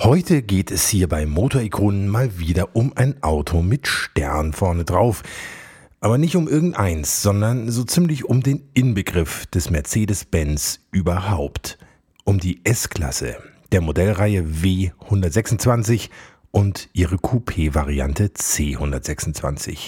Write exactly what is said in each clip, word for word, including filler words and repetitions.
Heute geht es hier bei Motorikonen mal wieder um ein Auto mit Stern vorne drauf. Aber nicht um irgendeins, sondern so ziemlich um den Inbegriff des Mercedes-Benz überhaupt. Um die S-Klasse der Modellreihe W hundertsechsundzwanzig und ihre Coupé-Variante C hundertsechsundzwanzig.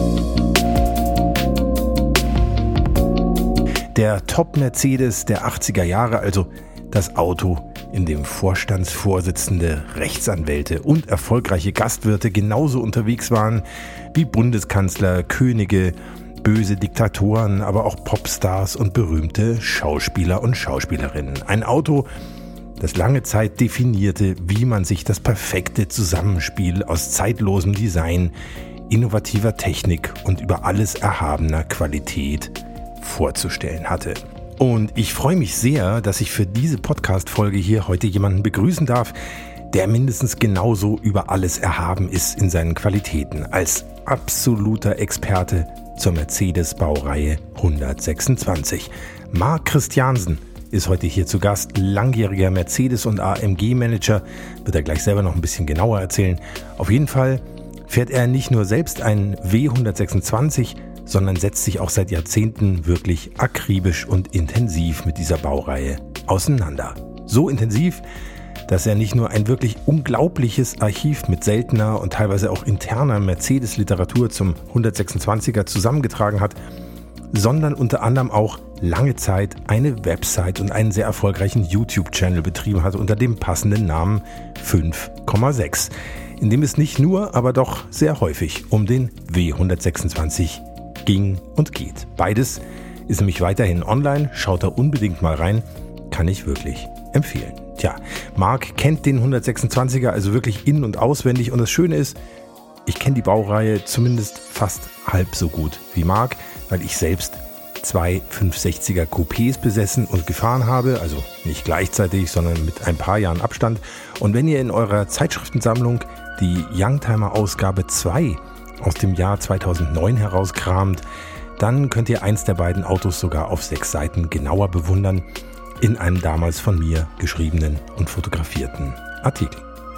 Der Top-Mercedes der achtziger Jahre, also das Auto, in dem Vorstandsvorsitzende, Rechtsanwälte und erfolgreiche Gastwirte genauso unterwegs waren wie Bundeskanzler, Könige, böse Diktatoren, aber auch Popstars und berühmte Schauspieler und Schauspielerinnen. Ein Auto, das lange Zeit definierte, wie man sich das perfekte Zusammenspiel aus zeitlosem Design, innovativer Technik und über alles erhabener Qualität vorzustellen hatte. Und ich freue mich sehr, dass ich für diese Podcast-Folge hier heute jemanden begrüßen darf, der mindestens genauso über alles erhaben ist in seinen Qualitäten, als absoluter Experte zur Mercedes-Baureihe hundertsechsundzwanzig. Marc Christiansen ist heute hier zu Gast, langjähriger Mercedes- und A M G-Manager, wird er gleich selber noch ein bisschen genauer erzählen. Auf jeden Fall fährt er nicht nur selbst einen W hundertsechsundzwanzig, sondern setzt sich auch seit Jahrzehnten wirklich akribisch und intensiv mit dieser Baureihe auseinander. So intensiv, dass er nicht nur ein wirklich unglaubliches Archiv mit seltener und teilweise auch interner Mercedes-Literatur zum hundertsechsundzwanziger zusammengetragen hat, sondern unter anderem auch lange Zeit eine Website und einen sehr erfolgreichen YouTube-Channel betrieben hat unter dem passenden Namen fünf Komma sechs, in dem es nicht nur, aber doch sehr häufig um den W hundertsechsundzwanzig ging und geht. Beides ist nämlich weiterhin online, schaut da unbedingt mal rein, kann ich wirklich empfehlen. Tja, Marc kennt den hundertsechsundzwanziger also wirklich in- und auswendig und das Schöne ist, ich kenne die Baureihe zumindest fast halb so gut wie Marc, weil ich selbst zwei fünfhundertsechziger Coupés besessen und gefahren habe, also nicht gleichzeitig, sondern mit ein paar Jahren Abstand. Und wenn ihr in eurer Zeitschriftensammlung die Youngtimer-Ausgabe zwei aus dem Jahr zweitausendneun herauskramt, dann könnt ihr eins der beiden Autos sogar auf sechs Seiten genauer bewundern in einem damals von mir geschriebenen und fotografierten Artikel.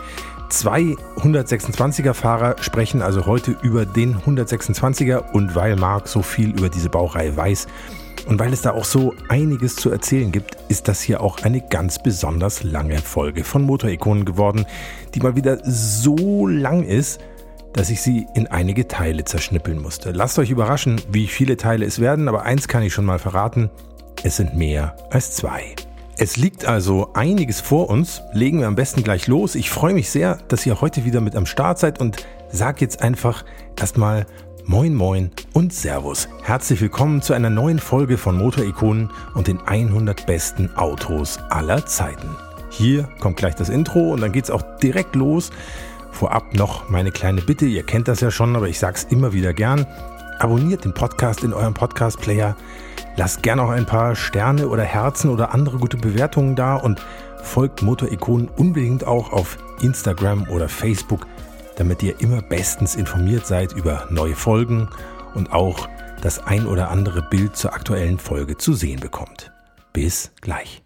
Zwei hundertsechsundzwanziger Fahrer sprechen also heute über den hundertsechsundzwanziger und weil Marc so viel über diese Baureihe weiß und weil es da auch so einiges zu erzählen gibt, ist das hier auch eine ganz besonders lange Folge von Motorikonen geworden, die mal wieder so lang ist, dass ich sie in einige Teile zerschnippeln musste. Lasst euch überraschen, wie viele Teile es werden, aber eins kann ich schon mal verraten, es sind mehr als zwei. Es liegt also einiges vor uns, legen wir am besten gleich los. Ich freue mich sehr, dass ihr heute wieder mit am Start seid und sag jetzt einfach erstmal Moin Moin und Servus. Herzlich willkommen zu einer neuen Folge von Motorikonen und den hundert besten Autos aller Zeiten. Hier kommt gleich das Intro und dann geht's auch direkt los. Vorab noch meine kleine Bitte, ihr kennt das ja schon, aber ich sag's immer wieder gern. Abonniert den Podcast in eurem Podcast-Player, lasst gerne auch ein paar Sterne oder Herzen oder andere gute Bewertungen da und folgt Motorikonen unbedingt auch auf Instagram oder Facebook, damit ihr immer bestens informiert seid über neue Folgen und auch das ein oder andere Bild zur aktuellen Folge zu sehen bekommt. Bis gleich.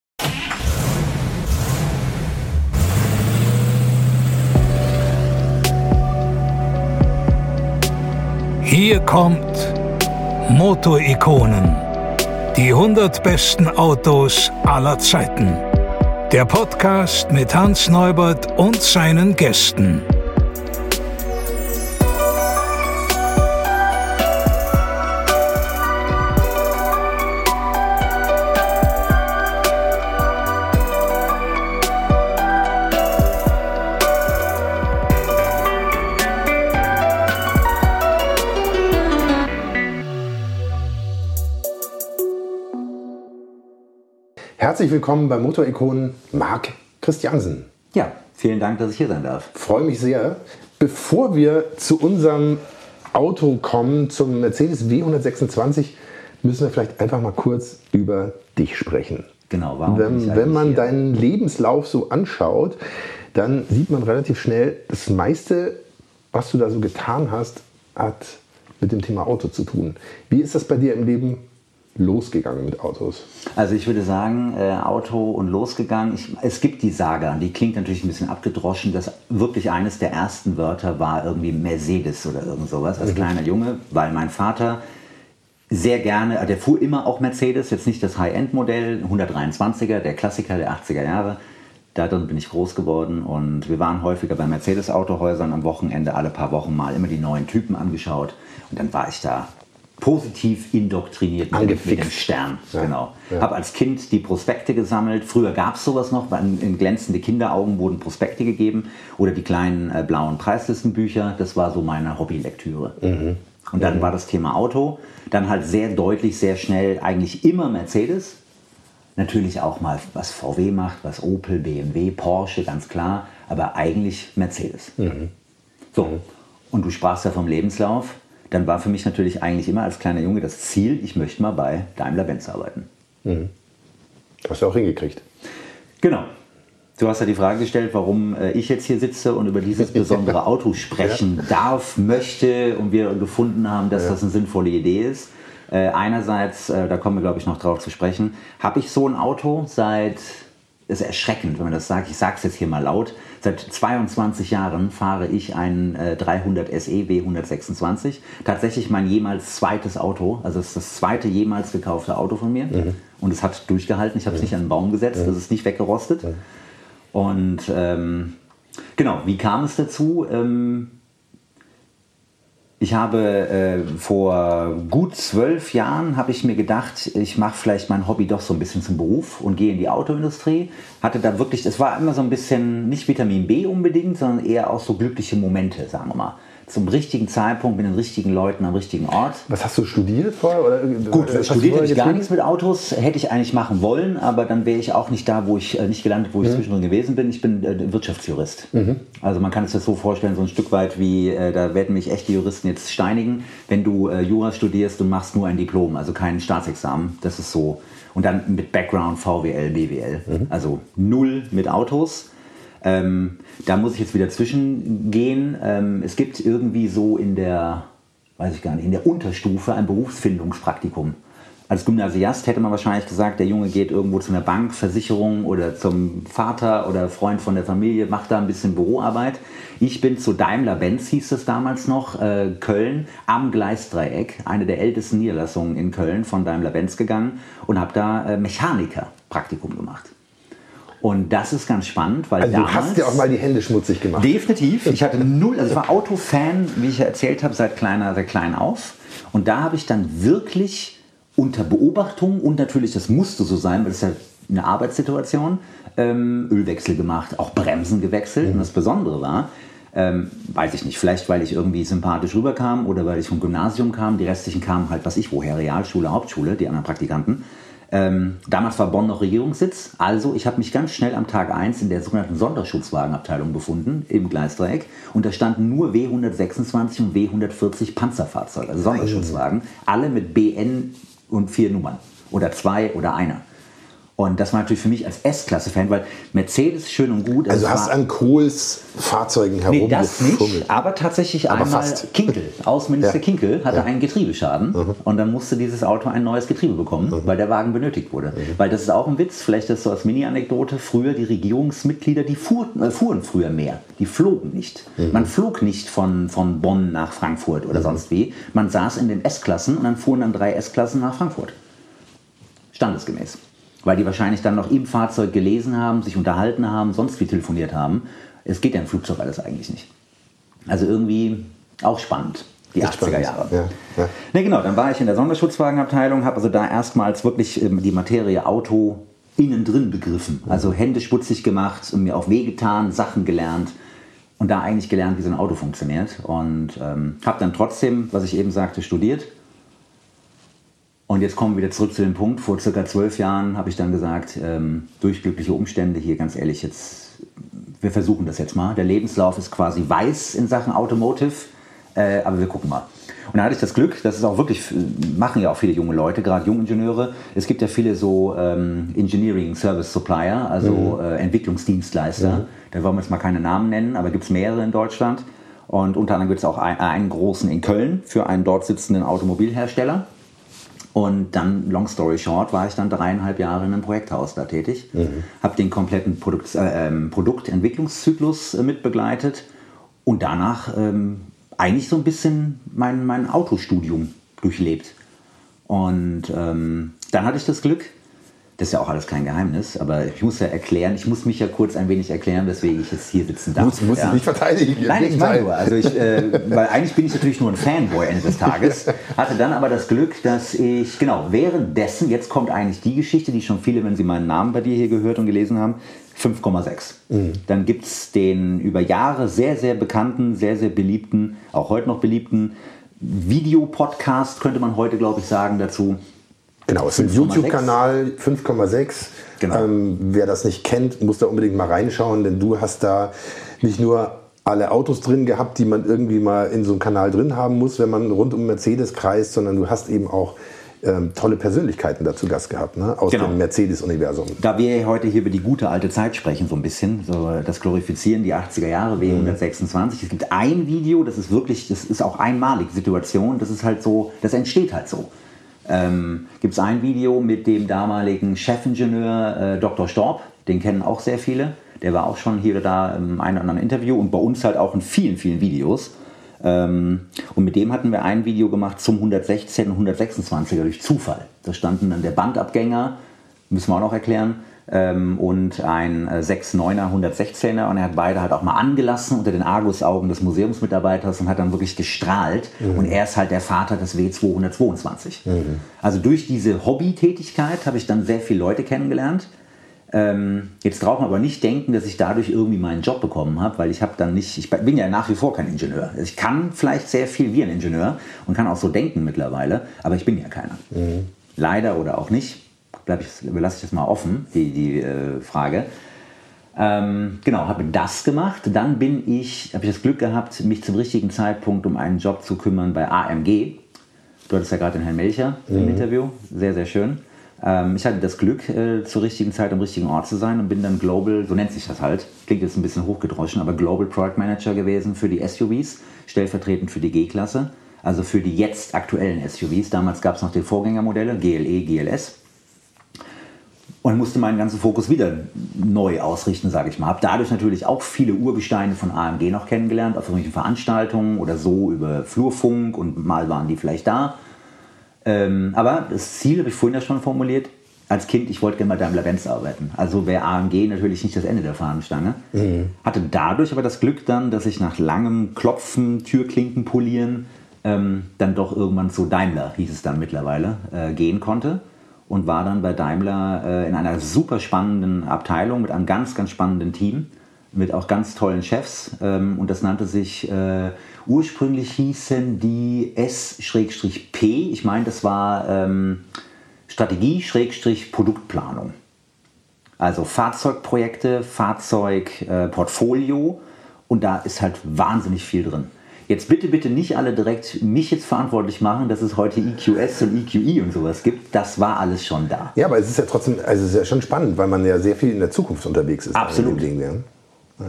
Hier kommt Motorikonen, die hundert besten Autos aller Zeiten. Der Podcast mit Hans Neubert und seinen Gästen. Herzlich willkommen bei Motorikonen, Marc Christiansen. Ja, vielen Dank, dass ich hier sein darf. Freue mich sehr. Bevor wir zu unserem Auto kommen, zum Mercedes W hundertsechsundzwanzig, müssen wir vielleicht einfach mal kurz über dich sprechen. Genau, warum bin ich Wenn, eigentlich wenn man hier? deinen Lebenslauf so anschaut, dann sieht man relativ schnell, das meiste, was du da so getan hast, hat mit dem Thema Auto zu tun. Wie ist das bei dir im Leben losgegangen mit Autos? Also ich würde sagen, äh, Auto und losgegangen. Ich, es gibt die Saga, die klingt natürlich ein bisschen abgedroschen, dass wirklich eines der ersten Wörter war irgendwie Mercedes oder irgend sowas als mhm. kleiner Junge, weil mein Vater sehr gerne, der fuhr immer auch Mercedes, jetzt nicht das High-End-Modell, hundertdreiundzwanziger, der Klassiker der achtziger Jahre. Da drin bin ich groß geworden und wir waren häufiger bei Mercedes-Autohäusern am Wochenende, alle paar Wochen mal immer die neuen Typen angeschaut und dann war ich da positiv indoktriniert mit, mit dem Stern. Ja, genau. Ja. Habe als Kind die Prospekte gesammelt. Früher gab es sowas noch, in, in glänzende Kinderaugen wurden Prospekte gegeben oder die kleinen äh, blauen Preislistenbücher. Das war so meine Hobbylektüre. Mhm. Und dann mhm. war das Thema Auto. Dann halt sehr deutlich, sehr schnell eigentlich immer Mercedes. Natürlich auch mal was V W macht, was Opel, B M W, Porsche, ganz klar. Aber eigentlich Mercedes. Mhm. So, mhm. und du sprachst ja vom Lebenslauf. Dann war für mich natürlich eigentlich immer als kleiner Junge das Ziel, ich möchte mal bei Daimler-Benz arbeiten. Mhm. Hast du auch hingekriegt. Genau. Du hast ja die Frage gestellt, warum äh, ich jetzt hier sitze und über dieses besondere Auto sprechen ja. darf, möchte und wir gefunden haben, dass ja. das eine sinnvolle Idee ist. Äh, einerseits, äh, da kommen wir glaube ich noch drauf zu sprechen, habe ich so ein Auto seit, ist erschreckend, wenn man das sagt, ich sage es jetzt hier mal laut, seit zweiundzwanzig Jahren fahre ich einen äh, dreihundert S E W hundertsechsundzwanzig. Tatsächlich mein jemals zweites Auto, also es ist das zweite jemals gekaufte Auto von mir. Mhm. Und es hat durchgehalten, ich habe es mhm. nicht an den Baum gesetzt, es mhm. ist nicht weggerostet. Mhm. Und ähm, genau, wie kam es dazu? Ähm, Ich habe äh, vor gut zwölf Jahren habe ich mir gedacht, ich mache vielleicht mein Hobby doch so ein bisschen zum Beruf und gehe in die Autoindustrie. Hatte da wirklich, es war immer so ein bisschen nicht Vitamin B unbedingt, sondern eher auch so glückliche Momente, sagen wir mal. Zum richtigen Zeitpunkt mit den richtigen Leuten am richtigen Ort. Was hast du studiert vorher? Oder Gut, studiert hätte ich gar nichts mit Autos, hätte ich eigentlich machen wollen, aber dann wäre ich auch nicht da, wo ich äh, nicht gelandet, wo ich mhm. zwischendrin gewesen bin. Ich bin äh, Wirtschaftsjurist. Mhm. Also man kann es das so vorstellen, so ein Stück weit wie, äh, da werden mich echte Juristen jetzt steinigen, wenn du äh, Jura studierst und machst nur ein Diplom, also kein Staatsexamen. Das ist so. Und dann mit Background V W L, B W L. Mhm. Also null mit Autos. Ähm, da muss ich jetzt wieder zwischengehen. Ähm, es gibt irgendwie so in der, weiß ich gar nicht, in der Unterstufe ein Berufsfindungspraktikum. Als Gymnasiast hätte man wahrscheinlich gesagt, der Junge geht irgendwo zu einer Bank, Versicherung oder zum Vater oder Freund von der Familie, macht da ein bisschen Büroarbeit. Ich bin zu Daimler-Benz, hieß es damals noch, äh, Köln, am Gleisdreieck, eine der ältesten Niederlassungen in Köln von Daimler-Benz gegangen und habe da äh, Mechaniker-Praktikum gemacht. Und das ist ganz spannend, weil also damals... du hast dir auch mal die Hände schmutzig gemacht. Definitiv. Ich hatte null, also ich war Autofan, wie ich ja erzählt habe, seit kleiner, seit klein auf. Und da habe ich dann wirklich unter Beobachtung und natürlich, das musste so sein, weil das ist ja eine Arbeitssituation, ähm, Ölwechsel gemacht, auch Bremsen gewechselt. Mhm. Und das Besondere war, ähm, weiß ich nicht, vielleicht weil ich irgendwie sympathisch rüberkam oder weil ich vom Gymnasium kam, die restlichen kamen halt, was ich woher, Realschule, Hauptschule, die anderen Praktikanten. Ähm, damals war Bonn noch Regierungssitz, also ich habe mich ganz schnell am Tag eins in der sogenannten Sonderschutzwagenabteilung befunden, im Gleisdreieck. Und da standen nur W hundertsechsundzwanzig und W hundertvierzig Panzerfahrzeuge, also Sonderschutzwagen, alle mit B N und vier Nummern oder zwei oder einer. Und das war natürlich für mich als S-Klasse-Fan, weil Mercedes schön und gut. Also hast an Kohls Fahrzeugen herumgefummelt. Nee, das nicht, aber tatsächlich aber einmal fast. Kinkel, Außenminister ja. Kinkel hatte ja. einen Getriebeschaden mhm. und dann musste dieses Auto ein neues Getriebe bekommen, mhm. weil der Wagen benötigt wurde. Mhm. Weil das ist auch ein Witz, vielleicht ist so als Mini-Anekdote, früher die Regierungsmitglieder, die fuhren, äh, fuhren früher mehr, die flogen nicht. Mhm. Man flog nicht von, von Bonn nach Frankfurt oder mhm. sonst wie, man saß in den S-Klassen und dann fuhren dann drei S-Klassen nach Frankfurt. Standesgemäß. Weil die wahrscheinlich dann noch im Fahrzeug gelesen haben, sich unterhalten haben, sonst wie telefoniert haben. Es geht ja im Flugzeug alles eigentlich nicht. Also irgendwie auch spannend, die Echt achtziger Jahre. Ja, ja. Ne, genau, dann war ich in der Sonderschutzwagenabteilung, habe also da erstmals wirklich ähm, die Materie Auto innen drin begriffen. Also Hände schmutzig gemacht und mir auch wehgetan, Sachen gelernt und da eigentlich gelernt, wie so ein Auto funktioniert. Und ähm, habe dann trotzdem, was ich eben sagte, studiert. Und jetzt kommen wir wieder zurück zu dem Punkt, vor circa zwölf Jahren habe ich dann gesagt, ähm, durch glückliche Umstände hier, ganz ehrlich, jetzt, wir versuchen das jetzt mal. Der Lebenslauf ist quasi weiß in Sachen Automotive, äh, aber wir gucken mal. Und da hatte ich das Glück, das ist auch wirklich, machen ja auch viele junge Leute, gerade Jungingenieure. Es gibt ja viele so ähm, Engineering Service Supplier, also mhm. äh, Entwicklungsdienstleister. Mhm. Da wollen wir jetzt mal keine Namen nennen, aber gibt es mehrere in Deutschland. Und unter anderem gibt es auch ein, einen großen in Köln für einen dort sitzenden Automobilhersteller. Und dann, long story short, war ich dann dreieinhalb Jahre in einem Projekthaus da tätig. Mhm. Habe den kompletten Produkt, äh, Produktentwicklungszyklus äh, mitbegleitet und danach ähm, eigentlich so ein bisschen mein, mein Autostudium durchlebt. Und ähm, dann hatte ich das Glück, das ist ja auch alles kein Geheimnis, aber ich muss ja erklären, ich muss mich ja kurz ein wenig erklären, weswegen ich jetzt hier sitzen darf. Du musst ja. dich nicht verteidigen. Nein, ich meine nur, also ich, äh, weil eigentlich bin ich natürlich nur ein Fanboy Ende des Tages, hatte dann aber das Glück, dass ich, genau, währenddessen, jetzt kommt eigentlich die Geschichte, die schon viele, wenn sie meinen Namen bei dir hier gehört und gelesen haben, fünf Komma sechs. Mhm. Dann gibt es den über Jahre sehr, sehr bekannten, sehr, sehr beliebten, auch heute noch beliebten Videopodcast, könnte man heute, glaube ich, sagen dazu. Genau, es ist ein YouTube-Kanal, fünf Komma sechs. Genau. Ähm, wer das nicht kennt, muss da unbedingt mal reinschauen, denn du hast da nicht nur alle Autos drin gehabt, die man irgendwie mal in so einem Kanal drin haben muss, wenn man rund um Mercedes kreist, sondern du hast eben auch ähm, tolle Persönlichkeiten dazu Gast gehabt, ne? Aus genau. dem Mercedes-Universum. Da wir heute hier über die gute alte Zeit sprechen, so ein bisschen, so das Glorifizieren, die achtziger Jahre, W hundertsechsundzwanzig. Mhm. Es gibt ein Video, das ist wirklich, das ist auch einmalig Situation, das ist halt so, das entsteht halt so. Ähm, gibt es ein Video mit dem damaligen Chefingenieur äh, Doktor Storb, den kennen auch sehr viele. Der war auch schon hier oder da im einen oder anderen Interview und bei uns halt auch in vielen, vielen Videos. Ähm, und mit dem hatten wir ein Video gemacht zum hundertsechzehn und hundertsechsundzwanziger durch Zufall. Da standen dann der Bandabgänger, müssen wir auch noch erklären, ähm, und ein äh, sechs Komma neuner hundertsechzehner und er hat beide halt auch mal angelassen unter den Argusaugen des Museumsmitarbeiters und hat dann wirklich gestrahlt. Mhm. Und er ist halt der Vater des W zweihundertzweiundzwanzig. Mhm. Also durch diese Hobbytätigkeit habe ich dann sehr viele Leute kennengelernt. Ähm, jetzt braucht man aber nicht denken, dass ich dadurch irgendwie meinen Job bekommen habe, weil ich habe dann nicht, ich bin ja nach wie vor kein Ingenieur. Ich kann vielleicht sehr viel wie ein Ingenieur und kann auch so denken mittlerweile, aber ich bin ja keiner. Mhm. Leider oder auch nicht. Ich, überlasse ich das mal offen, die, die äh, Frage. Ähm, genau, habe das gemacht. Dann bin ich, habe ich das Glück gehabt, mich zum richtigen Zeitpunkt um einen Job zu kümmern bei A M G. Du hattest ja gerade den Herrn Melcher mhm. im Interview. Sehr, sehr schön. Ähm, ich hatte das Glück, äh, zur richtigen Zeit am richtigen Ort zu sein und bin dann Global, so nennt sich das halt, klingt jetzt ein bisschen hochgedroschen, aber Global Product Manager gewesen für die S U Vs, stellvertretend für die G-Klasse, also für die jetzt aktuellen S U Vs. Damals gab es noch die Vorgängermodelle, G L E, G L S. Und musste meinen ganzen Fokus wieder neu ausrichten, sage ich mal. Habe dadurch natürlich auch viele Urgesteine von A M G noch kennengelernt, auf irgendwelchen Veranstaltungen oder so über Flurfunk und mal waren die vielleicht da. Ähm, aber das Ziel habe ich vorhin ja schon formuliert. Als Kind, ich wollte gerne bei Daimler-Benz arbeiten. Also wäre A M G natürlich nicht das Ende der Fahnenstange. Mhm. Hatte dadurch aber das Glück dann, dass ich nach langem Klopfen, Türklinken polieren, ähm, dann doch irgendwann zu Daimler, hieß es dann mittlerweile, äh, gehen konnte. Und war dann bei Daimler äh, in einer super spannenden Abteilung mit einem ganz, ganz spannenden Team, mit auch ganz tollen Chefs. Ähm, und das nannte sich, äh, ursprünglich hießen die S P, ich meine, das war ähm, Strategie-Produktplanung. Also Fahrzeugprojekte, Fahrzeugportfolio äh, und da ist halt wahnsinnig viel drin. Jetzt bitte, bitte nicht alle direkt mich jetzt verantwortlich machen, dass es heute E Q S und E Q I und sowas gibt. Das war alles schon da. Ja, aber es ist ja trotzdem, also es ist ja schon spannend, weil man ja sehr viel in der Zukunft unterwegs ist. Absolut. Ding, ja. Ja.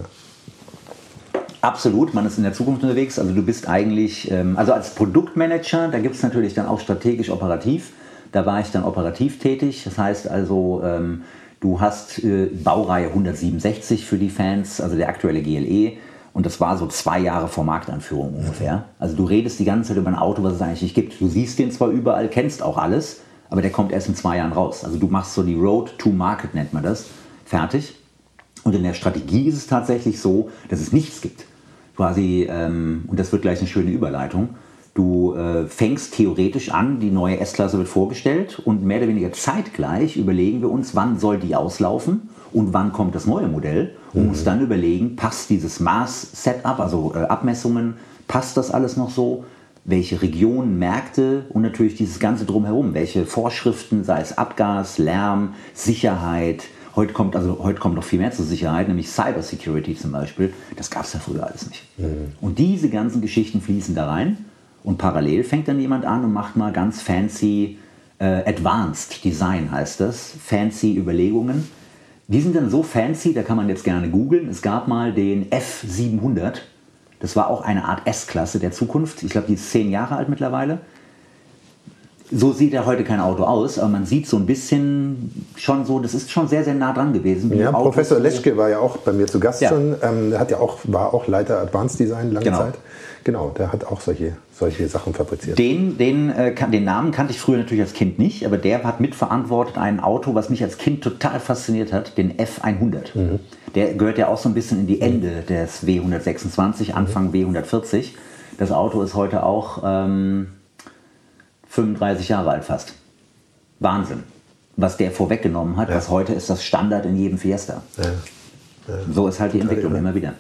Absolut, man ist in der Zukunft unterwegs. Also du bist eigentlich, ähm, also als Produktmanager, da gibt es natürlich dann auch strategisch operativ. Da war ich dann operativ tätig. Das heißt also, ähm, du hast äh, Baureihe hundertsiebenundsechzig für die Fans, also der aktuelle G L E. Und das war so zwei Jahre vor Markteinführung ungefähr. Also du redest die ganze Zeit über ein Auto, was es eigentlich nicht gibt. Du siehst den zwar überall, kennst auch alles, aber der kommt erst in zwei Jahren raus. Also du machst so die Road to Market, nennt man das, fertig. Und in der Strategie ist es tatsächlich so, dass es nichts gibt. Quasi, ähm, und das wird gleich eine schöne Überleitung, du äh, fängst theoretisch an, die neue S-Klasse wird vorgestellt und mehr oder weniger zeitgleich überlegen wir uns, wann soll die auslaufen und wann kommt das neue Modell und mhm. musst dann überlegen, passt dieses Maß-Setup, also äh, Abmessungen, passt das alles noch so? Welche Regionen, Märkte und natürlich dieses Ganze drumherum, welche Vorschriften, sei es Abgas, Lärm, Sicherheit. Heute kommt, also heute kommt noch viel mehr zur Sicherheit, nämlich Cybersecurity zum Beispiel. Das gab es ja früher alles nicht. Mhm. Und diese ganzen Geschichten fließen da rein und parallel fängt dann jemand an und macht mal ganz fancy äh, Advanced Design, heißt das, fancy Überlegungen. Die sind dann so fancy, da kann man jetzt gerne googeln. Es gab mal den F siebenhundert. Das war auch eine Art S-Klasse der Zukunft. Ich glaube, die ist zehn Jahre alt mittlerweile. So sieht ja heute kein Auto aus, aber man sieht so ein bisschen schon so, das ist schon sehr, sehr nah dran gewesen. Ja, Professor Leschke war ja auch bei mir zu Gast ja. schon, ähm, der hat ja auch, war auch Leiter Advanced Design lange genau. Zeit. Genau, der hat auch solche, solche Sachen fabriziert. Den, den, äh, kan- den Namen kannte ich früher natürlich als Kind nicht, aber der hat mitverantwortet ein Auto, was mich als Kind total fasziniert hat, den F hundert. Mhm. Der gehört ja auch so ein bisschen in die Ende mhm. des W hundertsechsundzwanzig, Anfang mhm. W hundertvierzig. Das Auto ist heute auch ähm, fünfunddreißig Jahre alt fast. Wahnsinn, was der vorweggenommen hat, ja. was heute ist das Standard in jedem Fiesta. Ja. Ja. So ist halt die Entwicklung immer wieder.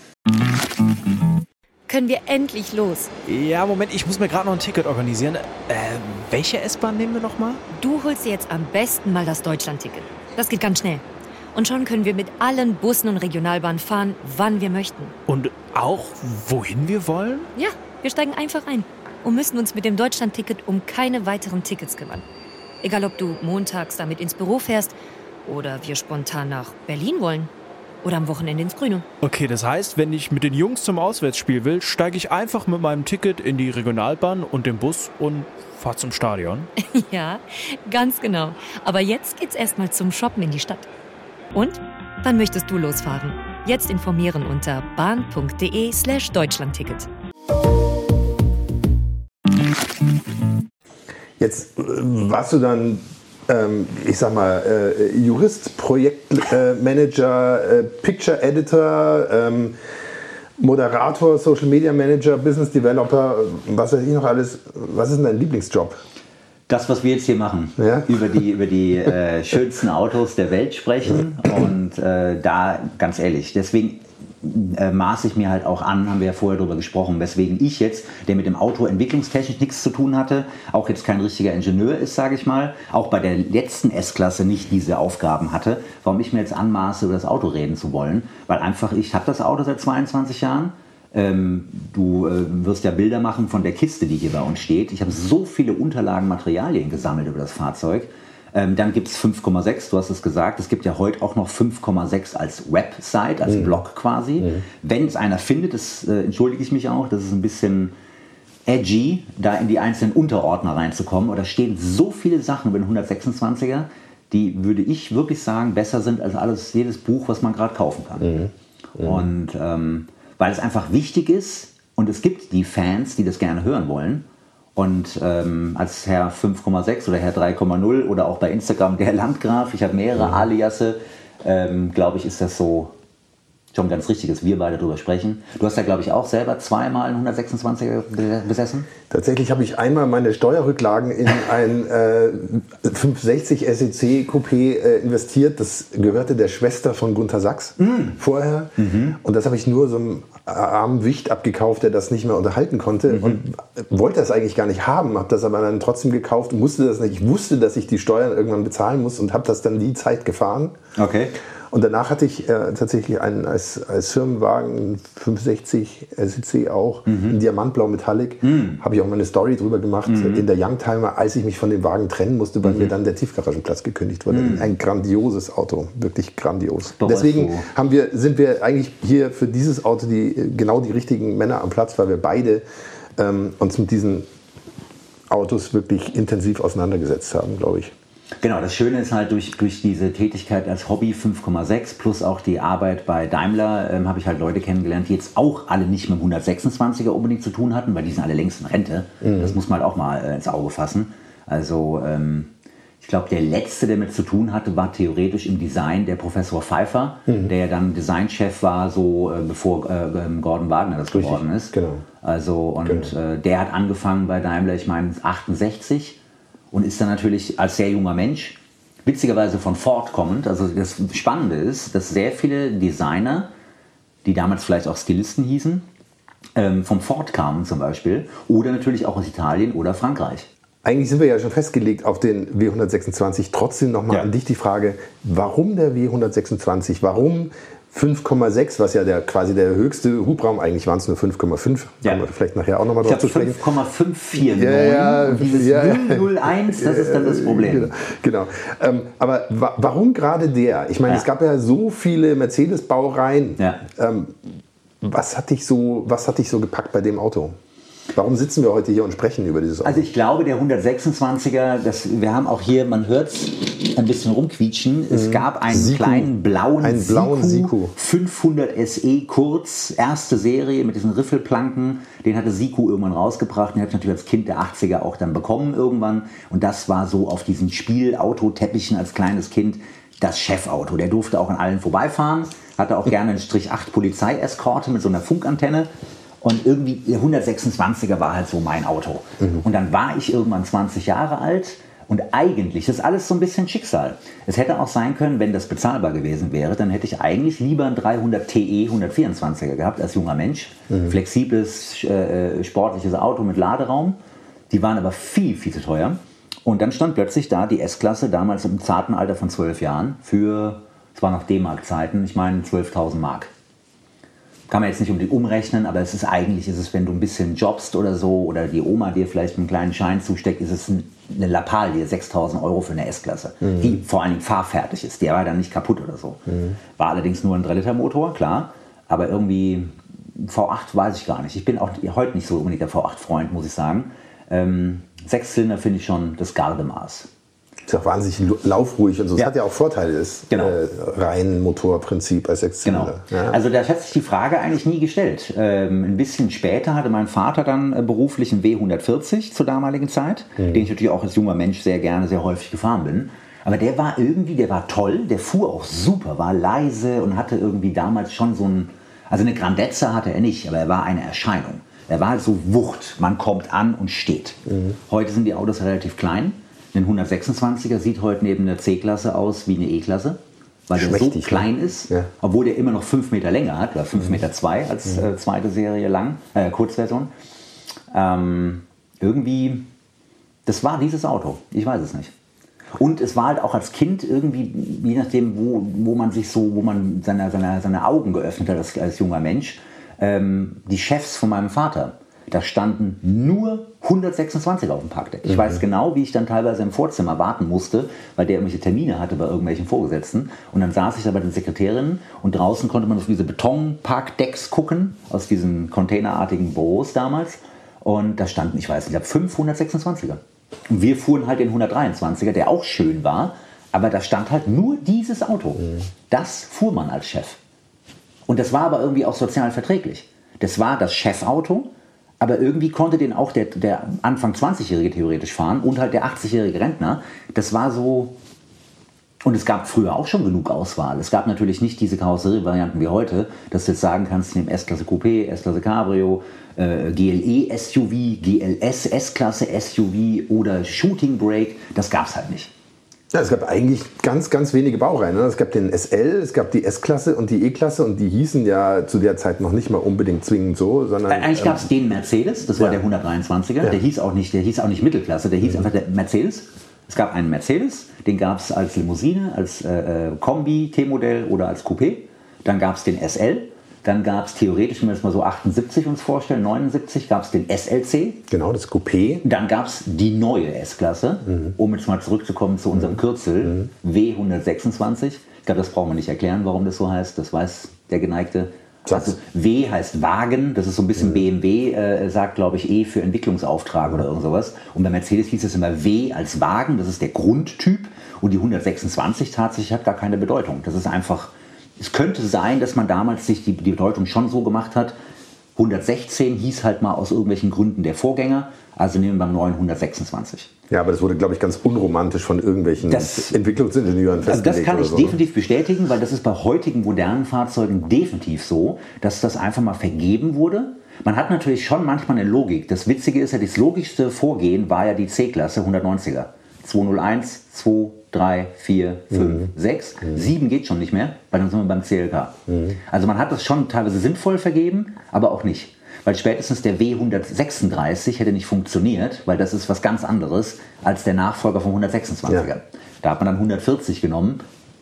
Können wir endlich los? Ja, Moment, ich muss mir gerade noch ein Ticket organisieren. Äh, welche S-Bahn nehmen wir nochmal? Du holst dir jetzt am besten mal das Deutschland-Ticket. Das geht ganz schnell. Und schon können wir mit allen Bussen und Regionalbahnen fahren, wann wir möchten. Und auch, wohin wir wollen? Ja, wir steigen einfach ein und müssen uns mit dem Deutschland-Ticket um keine weiteren Tickets kümmern. Egal, ob du montags damit ins Büro fährst oder wir spontan nach Berlin wollen. Oder am Wochenende ins Grüne. Okay, das heißt, wenn ich mit den Jungs zum Auswärtsspiel will, steige ich einfach mit meinem Ticket in die Regionalbahn und den Bus und fahre zum Stadion. Ja, ganz genau. Aber jetzt geht's erstmal zum Shoppen in die Stadt. Und? Wann möchtest du losfahren? Jetzt informieren unter bahn.de slash Deutschlandticket. Jetzt warst du dann... ich sag mal, äh, Jurist, Projektmanager, äh, Picture Editor, ähm, Moderator, Social Media Manager, Business Developer, was weiß ich noch alles. Was ist denn dein Lieblingsjob? Das, was wir jetzt hier machen, ja? über die, über die äh, schönsten Autos der Welt sprechen und äh, da, ganz ehrlich, deswegen äh, maße ich mir halt auch an, haben wir ja vorher darüber gesprochen, weswegen ich jetzt, der mit dem Auto entwicklungstechnisch nichts zu tun hatte, auch jetzt kein richtiger Ingenieur ist, sage ich mal, auch bei der letzten S-Klasse nicht diese Aufgaben hatte, warum ich mir jetzt anmaße, über das Auto reden zu wollen, weil einfach, ich habe das Auto seit zweiundzwanzig Jahren, ähm, du äh, wirst ja Bilder machen von der Kiste, die hier bei uns steht, ich habe so viele Unterlagen, Materialien gesammelt über das Fahrzeug. Ähm, dann gibt es fünf Komma sechs, du hast es gesagt, es gibt ja heute auch noch fünf Komma sechs als Website, als mhm. Blog quasi. Mhm. Wenn es einer findet, das äh, entschuldige ich mich auch, das ist ein bisschen edgy, da in die einzelnen Unterordner reinzukommen. Und da stehen so viele Sachen über den hundertsechsundzwanziger, die, würde ich wirklich sagen, besser sind als alles, jedes Buch, was man gerade kaufen kann. Mhm. Mhm. Und ähm, weil es einfach wichtig ist und es gibt die Fans, die das gerne hören wollen. Und ähm, als Herr fünf Komma sechs oder Herr drei Komma null oder auch bei Instagram der Landgraf, ich habe mehrere Aliasse, ähm, glaube ich, ist das so schon ganz richtig, dass wir beide darüber sprechen. Du hast ja, glaube ich, auch selber zweimal einen hundertsechsundzwanziger besessen. Tatsächlich habe ich einmal meine Steuerrücklagen in ein äh, fünfhundertsechzig S E C Coupé äh, investiert. Das gehörte der Schwester von Gunter Sachs mm. vorher. Mhm. Und das habe ich nur so einem armen Wicht abgekauft, der das nicht mehr unterhalten konnte. Mhm. Und wollte das eigentlich gar nicht haben, habe das aber dann trotzdem gekauft und musste das nicht. Ich wusste, dass ich die Steuern irgendwann bezahlen muss und habe das dann die Zeit gefahren. Okay. Und danach hatte ich äh, tatsächlich einen als, als Firmenwagen, fünfhundertsechzig S E C auch, mhm. in Diamantblau Metallic. Mhm. Habe ich auch mal eine Story drüber gemacht mhm. in der Youngtimer, als ich mich von dem Wagen trennen musste, weil mhm. mir dann der Tiefgaragenplatz gekündigt wurde. Mhm. Ein grandioses Auto, wirklich grandios. Doch, deswegen so. haben wir, sind wir eigentlich hier für dieses Auto die, genau die richtigen Männer am Platz, weil wir beide ähm, uns mit diesen Autos wirklich intensiv auseinandergesetzt haben, glaube ich. Genau, das Schöne ist halt, durch, durch diese Tätigkeit als Hobby fünf Komma sechs plus auch die Arbeit bei Daimler ähm, habe ich halt Leute kennengelernt, die jetzt auch alle nicht mit dem hundertsechsundzwanziger unbedingt zu tun hatten, weil die sind alle längst in Rente. Mhm. Das muss man halt auch mal äh, ins Auge fassen. Also ähm, ich glaube, der Letzte, der mit zu tun hatte, war theoretisch im Design der Professor Pfeiffer, mhm. der ja dann Designchef war, so äh, bevor äh, Gordon Wagner das Richtig, geworden ist. Genau. Also und genau. Äh, der hat angefangen bei Daimler, ich meine achtundsechzig. Und ist dann natürlich als sehr junger Mensch, witzigerweise von Ford kommend, also das Spannende ist, dass sehr viele Designer, die damals vielleicht auch Stilisten hießen, ähm, vom Ford kamen zum Beispiel, oder natürlich auch aus Italien oder Frankreich. Eigentlich sind wir ja schon festgelegt auf den W hundertsechsundzwanzig. Trotzdem nochmal ja. an dich die Frage, warum der W hundertsechsundzwanzig? Warum fünf Komma sechs, was ja der, quasi der höchste Hubraum, eigentlich waren es nur fünf Komma fünf, ja. kommen wir vielleicht nachher auch nochmal drauf zu sprechen. fünf Komma fünf vier neun, ja, ja, und dieses ja, null null eins, das ist dann das Problem. Genau, genau. Ähm, aber wa- warum gerade der? Ich meine, ja. es gab ja so viele Mercedes-Baureihen. Ja. Ähm, was hat dich so, was hat dich so gepackt bei dem Auto? Warum sitzen wir heute hier und sprechen über dieses Auto? Also ich glaube, der hundertsechsundzwanziger, das, wir haben auch hier, man hört es ein bisschen rumquietschen, mhm. es gab einen Siku, kleinen blauen, einen blauen Siku fünfhundert S E kurz, erste Serie mit diesen Riffelplanken, den hatte Siku irgendwann rausgebracht, den habe ich natürlich als Kind der achtziger auch dann bekommen irgendwann und das war so auf diesen Spielautoteppichen als kleines Kind das Chefauto. Der durfte auch an allen vorbeifahren, hatte auch gerne einen Strich acht Polizeieskorte mit so einer Funkantenne. Und irgendwie der hundertsechsundzwanziger war halt so mein Auto. Mhm. Und dann war ich irgendwann zwanzig Jahre alt und eigentlich, das ist alles so ein bisschen Schicksal. Es hätte auch sein können, wenn das bezahlbar gewesen wäre, dann hätte ich eigentlich lieber ein dreihundert T E hundertvierundzwanziger gehabt als junger Mensch. Mhm. Flexibles, äh, sportliches Auto mit Laderaum. Die waren aber viel, viel zu teuer. Und dann stand plötzlich da die S-Klasse, damals im zarten Alter von zwölf Jahren, für, es war noch D-Mark-Zeiten, ich meine zwölftausend Mark. Kann man jetzt nicht unbedingt umrechnen, aber es ist eigentlich, ist es, wenn du ein bisschen jobbst oder so, oder die Oma dir vielleicht einen kleinen Schein zusteckt, ist es eine Lappalie, sechstausend Euro für eine S-Klasse, mhm. die vor allen Dingen fahrfertig ist. Der war dann nicht kaputt oder so. Mhm. War allerdings nur ein drei Liter Motor, klar, aber irgendwie V acht weiß ich gar nicht. Ich bin auch heute nicht so unbedingt der V acht Freund, muss ich sagen. Ähm, Sechszylinder finde ich schon das Gardemaß. Ist auch wahnsinnig laufruhig und so. Das Ja. hat ja auch Vorteile, das Genau. äh, Reihenmotorprinzip als Sechszylinder. Genau. Ja. Also da hat sich die Frage eigentlich nie gestellt. Ähm, ein bisschen später hatte mein Vater dann äh, beruflich einen W hundertvierzig zur damaligen Zeit, mhm. den ich natürlich auch als junger Mensch sehr gerne, sehr häufig gefahren bin. Aber der war irgendwie, der war toll, der fuhr auch super, war leise und hatte irgendwie damals schon so ein, also eine Grandezza hatte er nicht, aber er war eine Erscheinung. Er war halt so Wucht, man kommt an und steht. Mhm. Heute sind die Autos relativ klein. Ein hundertsechsundzwanziger sieht heute neben der C-Klasse aus wie eine E-Klasse, weil der so klein ne? ist, ja. obwohl der immer noch fünf Meter Länge hat, oder fünf Meter zwei als mhm. äh, zweite Serie lang, äh, Kurzversion. Ähm, irgendwie, das war dieses Auto, ich weiß es nicht. Und es war halt auch als Kind irgendwie, je nachdem, wo, wo man sich so, wo man seine, seine, seine Augen geöffnet hat als, als junger Mensch, ähm, die Chefs von meinem Vater. Da standen nur hundertsechsundzwanziger auf dem Parkdeck. Ich mhm. weiß genau, wie ich dann teilweise im Vorzimmer warten musste, weil der irgendwelche Termine hatte bei irgendwelchen Vorgesetzten. Und dann saß ich da bei den Sekretärinnen und draußen konnte man auf diese Betonparkdecks gucken, aus diesen containerartigen Büros damals. Und da standen, ich weiß nicht, ich glaube fünf hundertsechsundzwanziger. Und wir fuhren halt den hundertdreiundzwanziger, der auch schön war, aber da stand halt nur dieses Auto. Mhm. Das fuhr man als Chef. Und das war aber irgendwie auch sozial verträglich. Das war das Chefauto. Aber irgendwie konnte den auch der, der Anfang zwanzigjährige theoretisch fahren und halt der achtzigjährige Rentner. Das war so... Und es gab früher auch schon genug Auswahl. Es gab natürlich nicht diese Karosserie-Varianten wie heute, dass du jetzt sagen kannst, ich nehme S-Klasse Coupé, S-Klasse Cabrio, äh, G L E-S U V, G L S S-Klasse S U V oder Shooting Brake. Das gab es halt nicht. Ja, es gab eigentlich ganz, ganz wenige Baureihen. Ne? Es gab den S L, es gab die S-Klasse und die E-Klasse und die hießen ja zu der Zeit noch nicht mal unbedingt zwingend so, sondern... Eigentlich gab es ähm, den Mercedes, das war ja. der hundertdreiundzwanziger, ja. der hieß auch nicht, der hieß auch nicht Mittelklasse, der hieß mhm. einfach der Mercedes. Es gab einen Mercedes, den gab es als Limousine, als äh, Kombi, T-Modell oder als Coupé. Dann gab es den S L, dann gab es theoretisch, wenn wir das mal so achtundsiebzig uns vorstellen, neunundsiebzig gab es den S L C. Genau, das Coupé. Dann gab es die neue S-Klasse, mhm. um jetzt mal zurückzukommen zu unserem Kürzel, mhm. W hundertsechsundzwanzig. Ich glaube, das brauchen wir nicht erklären, warum das so heißt, das weiß der geneigte. Also W heißt Wagen, das ist so ein bisschen mhm. B M W, äh, sagt glaube ich E für Entwicklungsauftrag oder irgend sowas. Und bei Mercedes hieß es immer W als Wagen, das ist der Grundtyp. Und die hundertsechsundzwanzig tatsächlich hat gar keine Bedeutung. Das ist einfach, es könnte sein, dass man damals sich die, die Bedeutung schon so gemacht hat. hundertsechzehn hieß halt mal aus irgendwelchen Gründen der Vorgänger, also nehmen wir beim neuen hundertsechsundzwanzig. Ja, aber das wurde, glaube ich, ganz unromantisch von irgendwelchen das, Entwicklungsingenieuren festgelegt. Also das kann ich so, definitiv bestätigen, weil das ist bei heutigen modernen Fahrzeugen definitiv so, dass das einfach mal vergeben wurde. Man hat natürlich schon manchmal eine Logik. Das Witzige ist ja, das logischste Vorgehen war ja die C-Klasse hundertneunziger. zweihunderteins, zwei, drei, vier, fünf, mhm. sechs. Mhm. sieben geht schon nicht mehr, weil dann sind wir beim C L K. Mhm. Also man hat das schon teilweise sinnvoll vergeben, aber auch nicht. Weil spätestens der W hundertsechsunddreißig hätte nicht funktioniert, weil das ist was ganz anderes als der Nachfolger vom hundertsechsundzwanziger. Ja. Da hat man dann hundertvierzig genommen.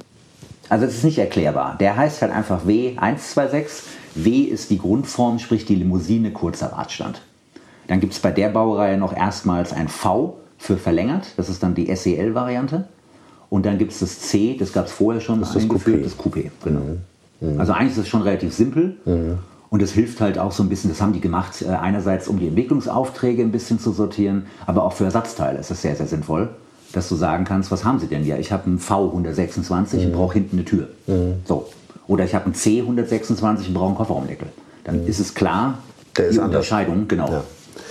Also es ist nicht erklärbar. Der heißt halt einfach W hundertsechsundzwanzig. W ist die Grundform, sprich die Limousine, kurzer Radstand. Dann gibt es bei der Baureihe noch erstmals ein V für verlängert. Das ist dann die S E L-Variante. Und dann gibt es das C, das gab es vorher schon das eingeführt, das Coupé. Das Coupé, genau. Mhm. Also eigentlich ist es schon relativ simpel. Mhm. Und das hilft halt auch so ein bisschen, das haben die gemacht, äh, einerseits um die Entwicklungsaufträge ein bisschen zu sortieren, aber auch für Ersatzteile ist das sehr, sehr sinnvoll, dass du sagen kannst, was haben sie denn? Ja, ich habe einen V hundertsechsundzwanzig mhm. und brauche hinten eine Tür. Mhm. So. Oder ich habe einen C hundertsechsundzwanzig und brauche einen Kofferraumdeckel. Dann mhm. ist es klar, Der die ist Unterscheidung, genau. Ja.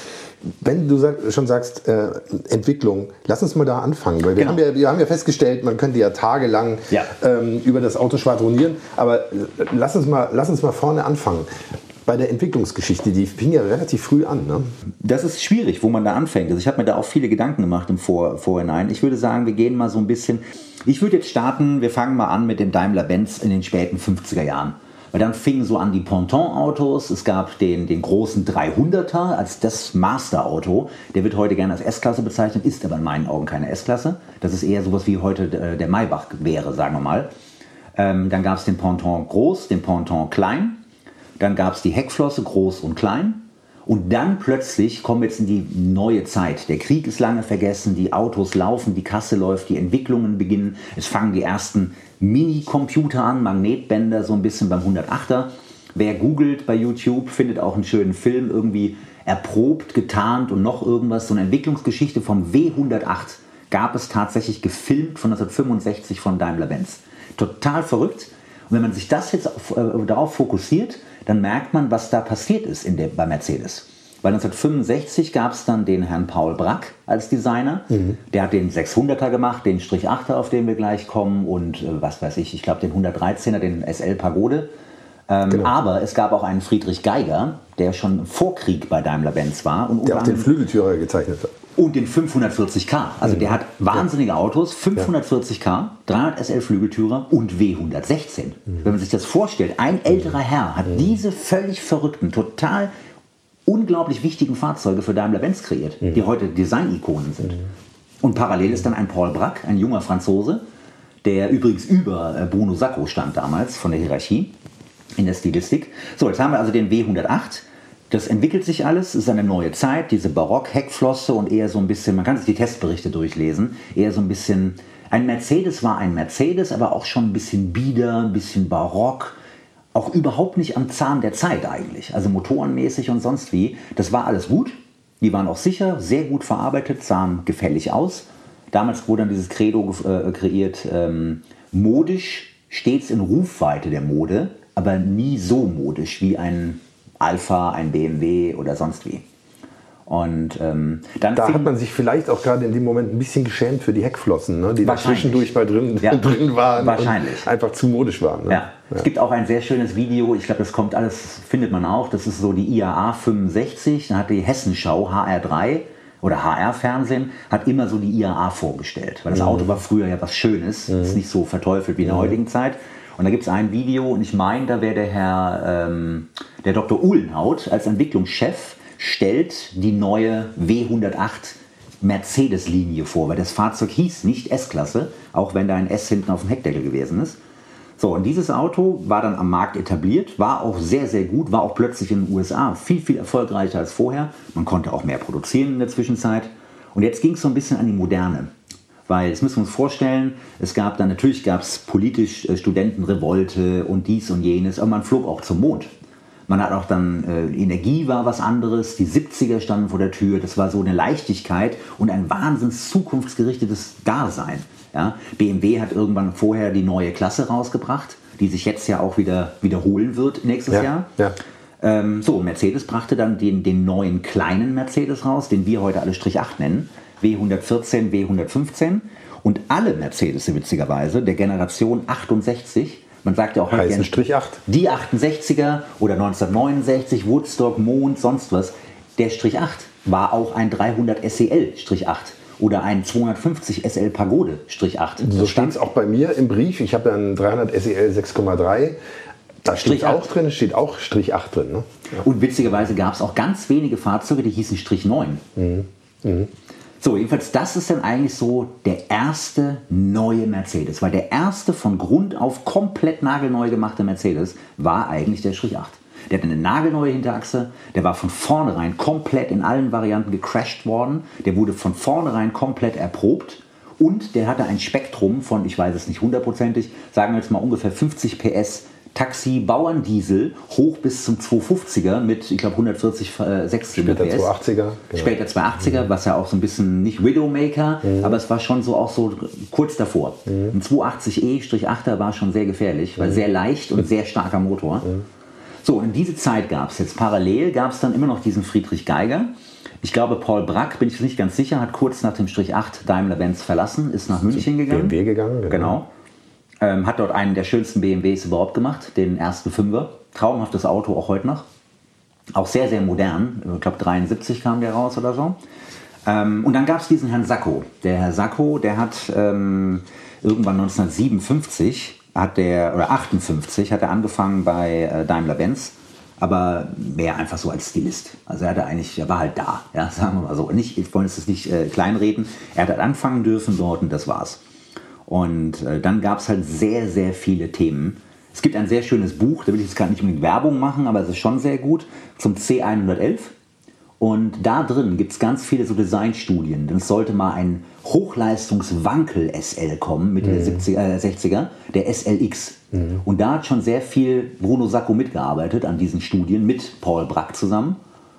Wenn du sag, schon sagst, äh, Entwicklung, lass uns mal da anfangen. Weil wir, genau. haben ja, wir haben ja festgestellt, man könnte ja tagelang ja. Ähm, über das Auto schwadronieren. Aber lass uns mal, lass uns mal vorne anfangen. Bei der Entwicklungsgeschichte, die fing ja relativ früh an. Ne? Das ist schwierig, wo man da anfängt. Also ich habe mir da auch viele Gedanken gemacht im Vor Vorhinein. Ich würde sagen, wir gehen mal so ein bisschen... Ich würde jetzt starten, wir fangen mal an mit dem Daimler-Benz in den späten fünfziger Jahren. Weil dann fingen so an die Ponton-Autos, es gab den, den großen dreihunderter als das Master-Auto. Der wird heute gerne als S-Klasse bezeichnet, ist aber in meinen Augen keine S-Klasse. Das ist eher sowas wie heute äh, der Maybach wäre, sagen wir mal. Ähm, dann gab es den Ponton groß, den Ponton klein. Dann gab es die Heckflosse groß und klein. Und dann plötzlich kommen wir jetzt in die neue Zeit. Der Krieg ist lange vergessen, die Autos laufen, die Kasse läuft, die Entwicklungen beginnen. Es fangen die ersten Mini-Computer an, Magnetbänder, so ein bisschen beim hundertachter. Wer googelt bei YouTube, findet auch einen schönen Film, irgendwie erprobt, getarnt und noch irgendwas. So eine Entwicklungsgeschichte vom W hundertacht gab es tatsächlich gefilmt von neunzehnhundertfünfundsechzig von Daimler-Benz. Total verrückt. Und wenn man sich das jetzt auf, äh, darauf fokussiert, dann merkt man, was da passiert ist in der, bei Mercedes. Weil neunzehnhundertfünfundsechzig gab es dann den Herrn Paul Bracq als Designer. Mhm. Der hat den sechshunderter gemacht, den Strich achter, auf den wir gleich kommen und äh, was weiß ich, ich glaube den hundertdreizehner, den S L Pagode. Ähm, genau. Aber es gab auch einen Friedrich Geiger, der schon vor Krieg bei Daimler-Benz war. Und der auch den Flügeltürer gezeichnet hat. Und den fünfhundertvierzig K. Also mhm. der hat wahnsinnige ja. Autos, fünfhundertvierzig K, dreihundert S L Flügeltürer und W hundertsechzehn. Mhm. Wenn man sich das vorstellt, ein älterer Herr hat mhm. diese völlig verrückten, total unglaublich wichtigen Fahrzeuge für Daimler-Benz kreiert, mhm. die heute Design-Ikonen sind. Mhm. Und parallel ist dann ein Paul Bracq, ein junger Franzose, der übrigens über Bruno Sacco stand damals von der Hierarchie in der Stilistik. So, jetzt haben wir also den W hundertacht. Das entwickelt sich alles, es ist eine neue Zeit, diese Barock-Heckflosse und eher so ein bisschen, man kann sich die Testberichte durchlesen, eher so ein bisschen, ein Mercedes war ein Mercedes, aber auch schon ein bisschen bieder, ein bisschen barock, auch überhaupt nicht am Zahn der Zeit eigentlich, also motorenmäßig und sonst wie. Das war alles gut, die waren auch sicher, sehr gut verarbeitet, sahen gefällig aus. Damals wurde dann dieses Credo äh, kreiert, ähm, modisch, stets in Rufweite der Mode, aber nie so modisch wie ein Alpha, ein B M W oder sonst wie. Und ähm, dann da hat man sich vielleicht auch gerade in dem Moment ein bisschen geschämt für die Heckflossen, ne, die da zwischendurch mal drin, ja. drin waren wahrscheinlich. Und einfach zu modisch waren. Ne? Ja. Ja. Es gibt auch ein sehr schönes Video, ich glaube, das kommt alles, findet man auch, das ist so die I A A fünfundsechzig, da hat die Hessenschau H R drei oder H R-Fernsehen, hat immer so die I A A vorgestellt, weil das mhm. Auto war früher ja was Schönes, mhm. ist nicht so verteufelt wie in der mhm. heutigen Zeit. Und da gibt es ein Video, und ich meine, da wäre der Herr, ähm, der Doktor Uhlenhaut als Entwicklungschef, stellt die neue W hundertacht Mercedes-Linie vor, weil das Fahrzeug hieß nicht S-Klasse, auch wenn da ein S hinten auf dem Heckdeckel gewesen ist. So, und dieses Auto war dann am Markt etabliert, war auch sehr, sehr gut, war auch plötzlich in den U S A viel, viel erfolgreicher als vorher. Man konnte auch mehr produzieren in der Zwischenzeit. Und jetzt ging es so ein bisschen an die Moderne. Weil, das müssen wir uns vorstellen, es gab dann, natürlich gab es politisch äh, Studentenrevolte und dies und jenes, aber man flog auch zum Mond. Man hat auch dann, äh, Energie war was anderes, die siebziger standen vor der Tür, das war so eine Leichtigkeit und ein wahnsinns zukunftsgerichtetes Dasein. Ja? B M W hat irgendwann vorher die neue Klasse rausgebracht, die sich jetzt ja auch wieder wiederholen wird nächstes ja, Jahr. Ja. Ähm, so, Mercedes brachte dann den, den neuen kleinen Mercedes raus, den wir heute alle Strich acht nennen. W hundertvierzehn, W hundertfünfzehn und alle Mercedes witzigerweise der Generation achtundsechzig, man sagt ja auch heute heißen Strich acht. Die achtundsechziger oder neunzehnhundertneunundsechzig, Woodstock, Mond, sonst was, der Strich acht war auch ein dreihundert S E L Strich acht oder ein zweihundertfünfzig S L Pagode Strich acht. So steht es auch bei mir im Brief, ich habe ja einen dreihundert S E L sechs Komma drei. Da steht auch drin, steht auch Strich acht drin. Ne? Ja. Und witzigerweise gab es auch ganz wenige Fahrzeuge, die hießen Strich neun. Mhm. Mhm. So, jedenfalls, das ist dann eigentlich so der erste neue Mercedes, weil der erste von Grund auf komplett nagelneu gemachte Mercedes war eigentlich der Strich acht. Der hatte eine nagelneue Hinterachse, der war von vornherein komplett in allen Varianten gecrashed worden, der wurde von vornherein komplett erprobt und der hatte ein Spektrum von, ich weiß es nicht hundertprozentig, sagen wir jetzt mal ungefähr fünfzig P S Taxi, Bauerndiesel hoch bis zum zweihundertfünfziger mit, ich glaube, hundertvierzig äh, Sechszylinder P S. Später zweihundertachtziger. Genau. Später zweihundertachtziger, mhm. was ja auch so ein bisschen, nicht Widowmaker, mhm. aber es war schon so auch so kurz davor. Mhm. Ein zweihundertachtzig E achter war schon sehr gefährlich, weil mhm. sehr leicht und sehr starker Motor. Mhm. So, und in diese Zeit gab es jetzt parallel, gab es dann immer noch diesen Friedrich Geiger. Ich glaube, Paul Bracq, bin ich nicht ganz sicher, hat kurz nach dem Strich acht Daimler-Benz verlassen, ist nach München gegangen. B M W gegangen, genau. genau. Ähm, hat dort einen der schönsten B M Ws überhaupt gemacht, den ersten Fünfer. Traumhaftes Auto, auch heute noch. Auch sehr, sehr modern. Ich glaube, dreiundsiebzig kam der raus oder so. Ähm, und dann gab es diesen Herrn Sacco. Der Herr Sacco, der hat ähm, irgendwann neunzehnhundertsiebenundfünfzig, hat der, oder achtundfünfzig, hat er angefangen bei äh, Daimler-Benz. Aber mehr einfach so als Stilist. Also er hatte eigentlich, er war halt da, ja, sagen wir mal so. Nicht, ich wollte es nicht äh, kleinreden. Er hat halt anfangen dürfen dort und das war's. Und äh, dann gab es halt sehr, sehr viele Themen. Es gibt ein sehr schönes Buch, da will ich jetzt gar nicht unbedingt Werbung machen, aber es ist schon sehr gut, zum C hundertelf. Und da drin gibt es ganz viele so Designstudien. Denn es sollte mal ein Hochleistungs-Wankel-S L kommen, Mitte mhm. der siebziger, äh, sechziger, der S L X. Mhm. Und da hat schon sehr viel Bruno Sacco mitgearbeitet an diesen Studien, mit Paul Bracq zusammen.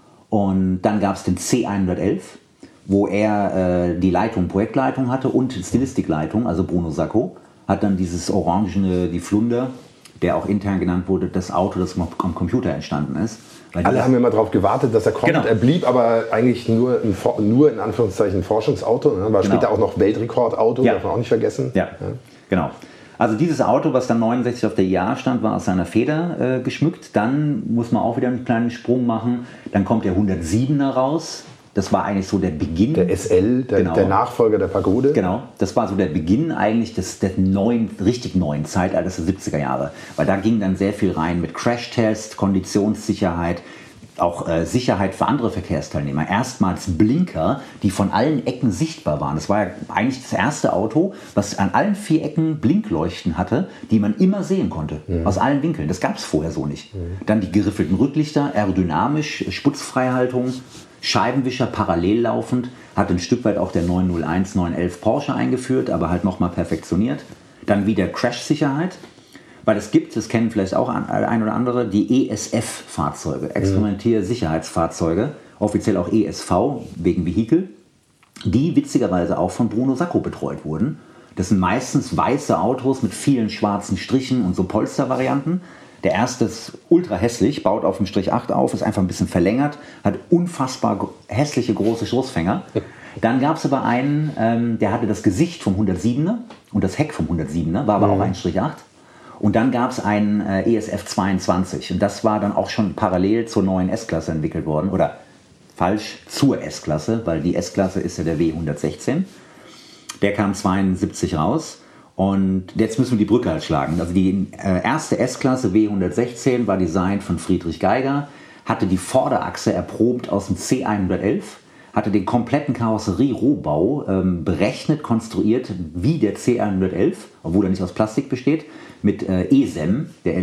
Und dann gab es den C hundertelf, wo er äh, die Leitung, Projektleitung hatte und Stilistikleitung, also Bruno Sacco, hat dann dieses orangene, die Flunder, der auch intern genannt wurde, das Auto, das am Computer entstanden ist. Weil alle haben immer darauf gewartet, dass er kommt. Genau. Er blieb aber eigentlich nur, ein, nur in Anführungszeichen Forschungsauto, ne? War genau. Später auch noch Weltrekordauto, ja. Darf man auch nicht vergessen. Ja, ja. Genau. Also dieses Auto, was dann neunundsechzig auf der I A stand, war aus seiner Feder äh, geschmückt. Dann muss man auch wieder einen kleinen Sprung machen. Dann kommt der hundertsiebener raus. Das war eigentlich so der Beginn. Der S L, der, genau. der Nachfolger der Pagode. Genau, das war so der Beginn eigentlich des, des neuen, richtig neuen Zeitalters der siebziger Jahre. Weil da ging dann sehr viel rein mit Crashtest, Konditionssicherheit, auch äh, Sicherheit für andere Verkehrsteilnehmer. Erstmals Blinker, die von allen Ecken sichtbar waren. Das war ja eigentlich das erste Auto, was an allen vier Ecken Blinkleuchten hatte, die man immer sehen konnte, mhm. aus allen Winkeln. Das gab es vorher so nicht. Mhm. Dann die geriffelten Rücklichter, aerodynamisch, Sputzfreihaltung, Scheibenwischer parallel laufend, hat ein Stück weit auch der neun null eins, neun elf Porsche eingeführt, aber halt nochmal perfektioniert. Dann wieder Crash-Sicherheit, weil es gibt, das kennen vielleicht auch ein oder andere, die E S F-Fahrzeuge, Experimentier-Sicherheitsfahrzeuge, offiziell auch E S V wegen Vehikel, die witzigerweise auch von Bruno Sacco betreut wurden. Das sind meistens weiße Autos mit vielen schwarzen Strichen und so Polstervarianten. Der erste ist ultra hässlich, baut auf dem Strich acht auf, ist einfach ein bisschen verlängert, hat unfassbar hässliche große Stoßfänger. Dann gab es aber einen, ähm, der hatte das Gesicht vom hundertsiebener und das Heck vom hundertsiebener, war aber mhm. auch ein Strich acht. Und dann gab es einen äh, E S F zweiundzwanzig und das war dann auch schon parallel zur neuen S-Klasse entwickelt worden. Oder falsch, zur S-Klasse, weil die S-Klasse ist ja der W hundertsechzehn. Der kam zweiundsiebzig raus. Und jetzt müssen wir die Brücke halt schlagen. Also die äh, erste S-Klasse W hundertsechzehn war designt von Friedrich Geiger, hatte die Vorderachse erprobt aus dem C hundertelf, hatte den kompletten Karosserie-Rohbau ähm, berechnet, konstruiert wie der C hundertelf, obwohl er nicht aus Plastik besteht, mit äh, E S E M, der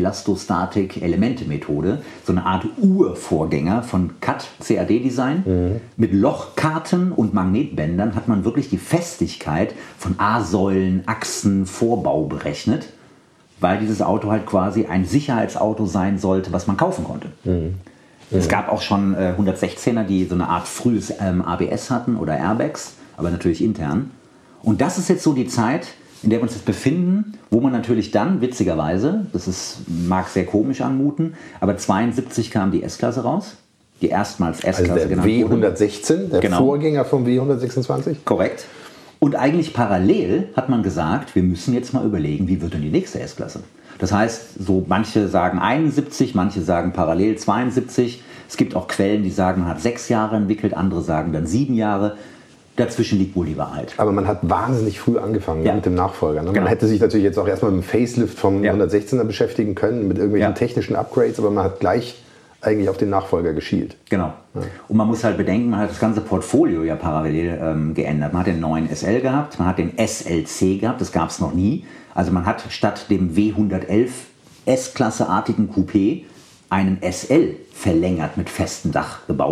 Elastostatik-Elemente-Methode, so eine Art Urvorgänger von C A D, C A D-Design. Mhm. Mit Lochkarten und Magnetbändern hat man wirklich die Festigkeit von A-Säulen, Achsen, Vorbau berechnet, weil dieses Auto halt quasi ein Sicherheitsauto sein sollte, was man kaufen konnte. Mhm. Es gab auch schon äh, hundertsechzehner, die so eine Art frühes ähm, A B S hatten oder Airbags, aber natürlich intern. Und das ist jetzt so die Zeit, in der wir uns jetzt befinden, wo man natürlich dann, witzigerweise, das ist, mag sehr komisch anmuten, aber zweiundsiebzig kam die S-Klasse raus, die erstmals S-Klasse also genannt wurde. W hundertsechzehn, der genau. Vorgänger vom W hundertsechsundzwanzig? Korrekt. Und eigentlich parallel hat man gesagt, wir müssen jetzt mal überlegen, wie wird denn die nächste S-Klasse? Das heißt, so manche sagen einundsiebzig, manche sagen parallel zweiundsiebzig. Es gibt auch Quellen, die sagen, man hat sechs Jahre entwickelt, andere sagen dann sieben Jahre. Dazwischen liegt wohl die Wahrheit. Aber man hat wahnsinnig früh angefangen ja. mit dem Nachfolger. Ne? Man genau. hätte sich natürlich jetzt auch erstmal mit dem Facelift vom ja. hundertsechzehner beschäftigen können, mit irgendwelchen ja. technischen Upgrades, aber man hat gleich eigentlich auf den Nachfolger geschielt. Genau. Ja. Und man muss halt bedenken, man hat das ganze Portfolio ja parallel ähm, geändert. Man hat den neuen S L gehabt, man hat den S L C gehabt, das gab es noch nie. Also man hat statt dem W hundertelf S-Klasse-artigen Coupé einen S L verlängert mit festem Dach gebaut.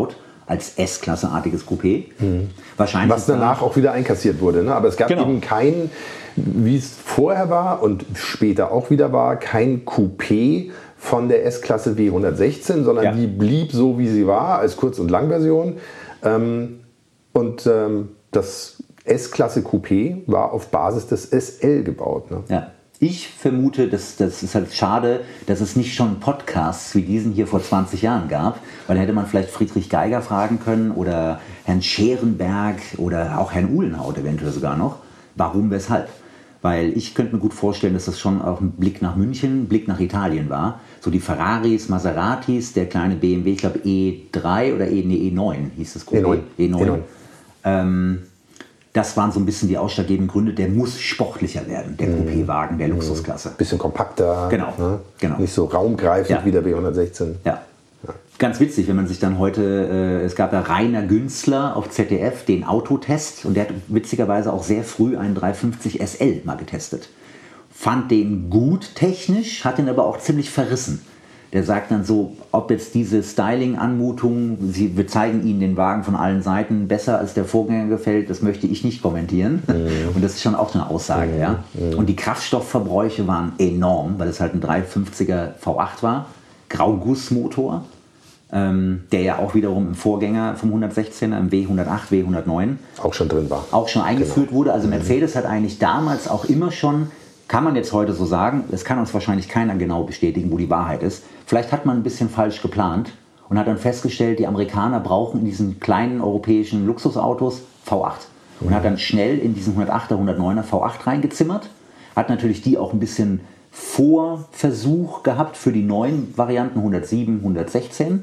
als S-Klasse-artiges Coupé. Mhm. Wahrscheinlich was danach auch wieder einkassiert wurde. Ne? Aber es gab genau. eben kein, wie es vorher war und später auch wieder war, kein Coupé von der S-Klasse W hundertsechzehn, sondern ja. die blieb so, wie sie war, als Kurz- und Langversion. Ähm, und ähm, das S-Klasse Coupé war auf Basis des S L gebaut. Ne? Ja. Ich vermute, dass das ist halt schade, dass es nicht schon Podcasts wie diesen hier vor zwanzig Jahren gab, weil da hätte man vielleicht Friedrich Geiger fragen können oder Herrn Scherenberg oder auch Herrn Uhlenhaut eventuell sogar noch. Warum, weshalb? Weil ich könnte mir gut vorstellen, dass das schon auch ein Blick nach München, ein Blick nach Italien war. So die Ferraris, Maseratis, der kleine B M W, ich glaube E drei oder E, nee, E neun hieß das. E neun. E neun. E neun. Ähm, Das waren so ein bisschen die ausschlaggebenden Gründe. Der muss sportlicher werden, der Coupé-Wagen der Luxusklasse. Bisschen kompakter. Genau. Ne? genau. Nicht so raumgreifend ja. wie der W hundertsechzehn. Ja. ja. Ganz witzig, wenn man sich dann heute, äh, es gab ja Rainer Günzler auf Z D F, den Autotest. Und der hat witzigerweise auch sehr früh einen dreihundertfünfzig S L mal getestet. Fand den gut technisch, hat den aber auch ziemlich verrissen. Der sagt dann so, ob jetzt diese Styling-Anmutung, sie, wir zeigen Ihnen den Wagen von allen Seiten, besser als der Vorgänger gefällt, das möchte ich nicht kommentieren. Mhm. Und das ist schon auch eine Aussage. Mhm. Ja? Mhm. Und die Kraftstoffverbräuche waren enorm, weil es halt ein dreihundertfünfziger V acht war, Graugussmotor, ähm, der ja auch wiederum im Vorgänger vom hundertsechzehner, im W hundertacht, W hundertneun auch schon drin war. Auch schon eingeführt genau. wurde. Also Mercedes mhm. hat eigentlich damals auch immer schon, kann man jetzt heute so sagen, das kann uns wahrscheinlich keiner genau bestätigen, wo die Wahrheit ist. Vielleicht hat man ein bisschen falsch geplant und hat dann festgestellt, die Amerikaner brauchen in diesen kleinen europäischen Luxusautos V acht. Und mhm. hat dann schnell in diesen hundertachter, hundertneuner V acht reingezimmert. Hat natürlich die auch ein bisschen Vorversuch gehabt für die neuen Varianten hundertsieben, hundertsechzehn.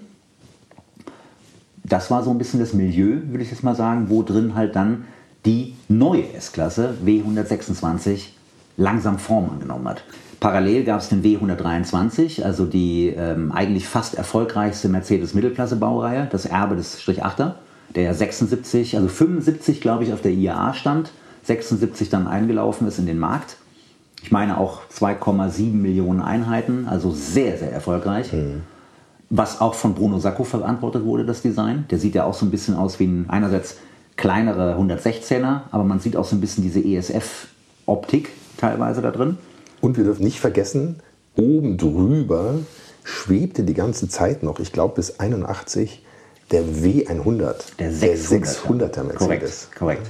Das war so ein bisschen das Milieu, würde ich jetzt mal sagen, wo drin halt dann die neue S-Klasse W hundertsechsundzwanzig langsam Form angenommen hat. Parallel gab es den W hundertdreiundzwanzig, also die ähm, eigentlich fast erfolgreichste Mercedes-Mittelklasse-Baureihe, das Erbe des Strich achter, der ja sechsundsiebzig, also fünfundsiebzig glaube ich auf der I A A stand, sechsundsiebzig dann eingelaufen ist in den Markt. Ich meine auch zwei Komma sieben Millionen Einheiten, also sehr, sehr erfolgreich. Mhm. Was auch von Bruno Sacco verantwortet wurde, das Design. Der sieht ja auch so ein bisschen aus wie ein einerseits kleinere hundertsechzehner, aber man sieht auch so ein bisschen diese E S F-Optik teilweise da drin. Und wir dürfen nicht vergessen, oben drüber schwebte die ganze Zeit noch, ich glaube bis einundachtzig, der W hundert. Der sechshunderter Mercedes. Korrekt, korrekt.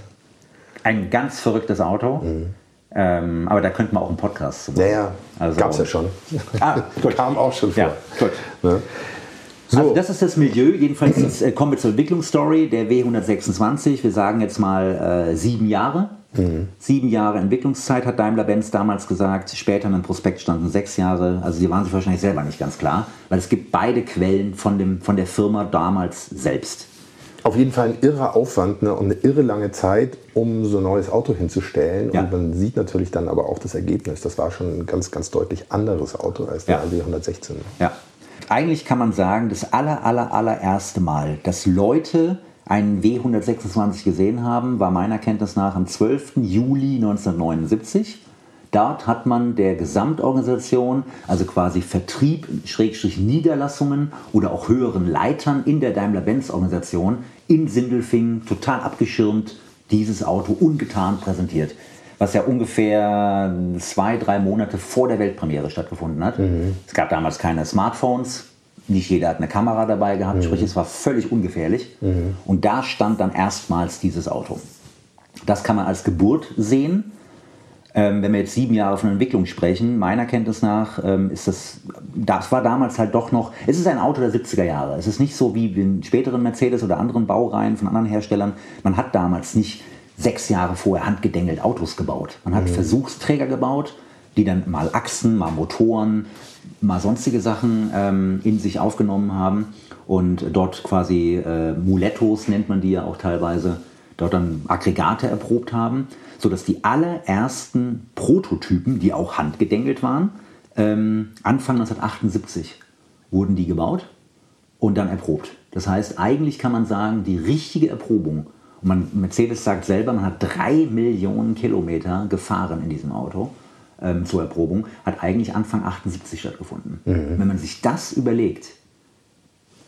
Ein ganz verrücktes Auto. Mhm. Ähm, aber da könnten wir auch einen Podcast zu machen. Ja, ja. Also, gab es ja schon. Ah, gut. Kam auch schon vor. Ja, gut. Ja. So. Also das ist das Milieu. Jedenfalls jetzt, äh, kommen wir zur Entwicklungsstory. Der W hundertsechsundzwanzig, wir sagen jetzt mal äh, sieben Jahre. Mhm. Sieben Jahre Entwicklungszeit hat Daimler-Benz damals gesagt. Später in einem Prospekt standen sechs Jahre. Also sie waren sich wahrscheinlich selber nicht ganz klar. Weil es gibt beide Quellen von, dem, von der Firma damals selbst. Auf jeden Fall ein irrer Aufwand, ne, und eine irre lange Zeit, um so ein neues Auto hinzustellen. Ja. Und man sieht natürlich dann aber auch das Ergebnis. Das war schon ein ganz, ganz deutlich anderes Auto als der ja. W hundertsechzehn. Ja. Eigentlich kann man sagen, das aller, aller, allererste Mal, dass Leute einen W hundertsechsundzwanzig gesehen haben, war meiner Kenntnis nach am zwölften Juli neunzehnhundertneunundsiebzig. Dort hat man der Gesamtorganisation, also quasi Vertrieb, Schrägstrich Niederlassungen oder auch höheren Leitern in der Daimler-Benz-Organisation in Sindelfingen total abgeschirmt dieses Auto ungetarnt präsentiert. Was ja ungefähr zwei, drei Monate vor der Weltpremiere stattgefunden hat. Mhm. Es gab damals keine Smartphones, nicht jeder hat eine Kamera dabei gehabt, mhm. sprich es war völlig ungefährlich. Mhm. Und da stand dann erstmals dieses Auto. Das kann man als Geburt sehen. Ähm, wenn wir jetzt sieben Jahre von Entwicklung sprechen, meiner Kenntnis nach ähm, ist das, das war damals halt doch noch, es ist ein Auto der siebziger Jahre. Es ist nicht so wie in späteren Mercedes oder anderen Baureihen von anderen Herstellern. Man hat damals nicht sechs Jahre vorher handgedengelt Autos gebaut. Man hat mhm. Versuchsträger gebaut, die dann mal Achsen, mal Motoren, mal sonstige Sachen ähm, in sich aufgenommen haben und dort quasi äh, Mulettos nennt man die ja auch teilweise, dort dann Aggregate erprobt haben, sodass die allerersten Prototypen, die auch handgedengelt waren, ähm, Anfang neunzehnhundertachtundsiebzig wurden die gebaut und dann erprobt. Das heißt, eigentlich kann man sagen, die richtige Erprobung, und man, Mercedes sagt selber, man hat drei Millionen Kilometer gefahren in diesem Auto ähm, zur Erprobung, hat eigentlich Anfang achtundsiebzig stattgefunden. Mhm. Wenn man sich das überlegt,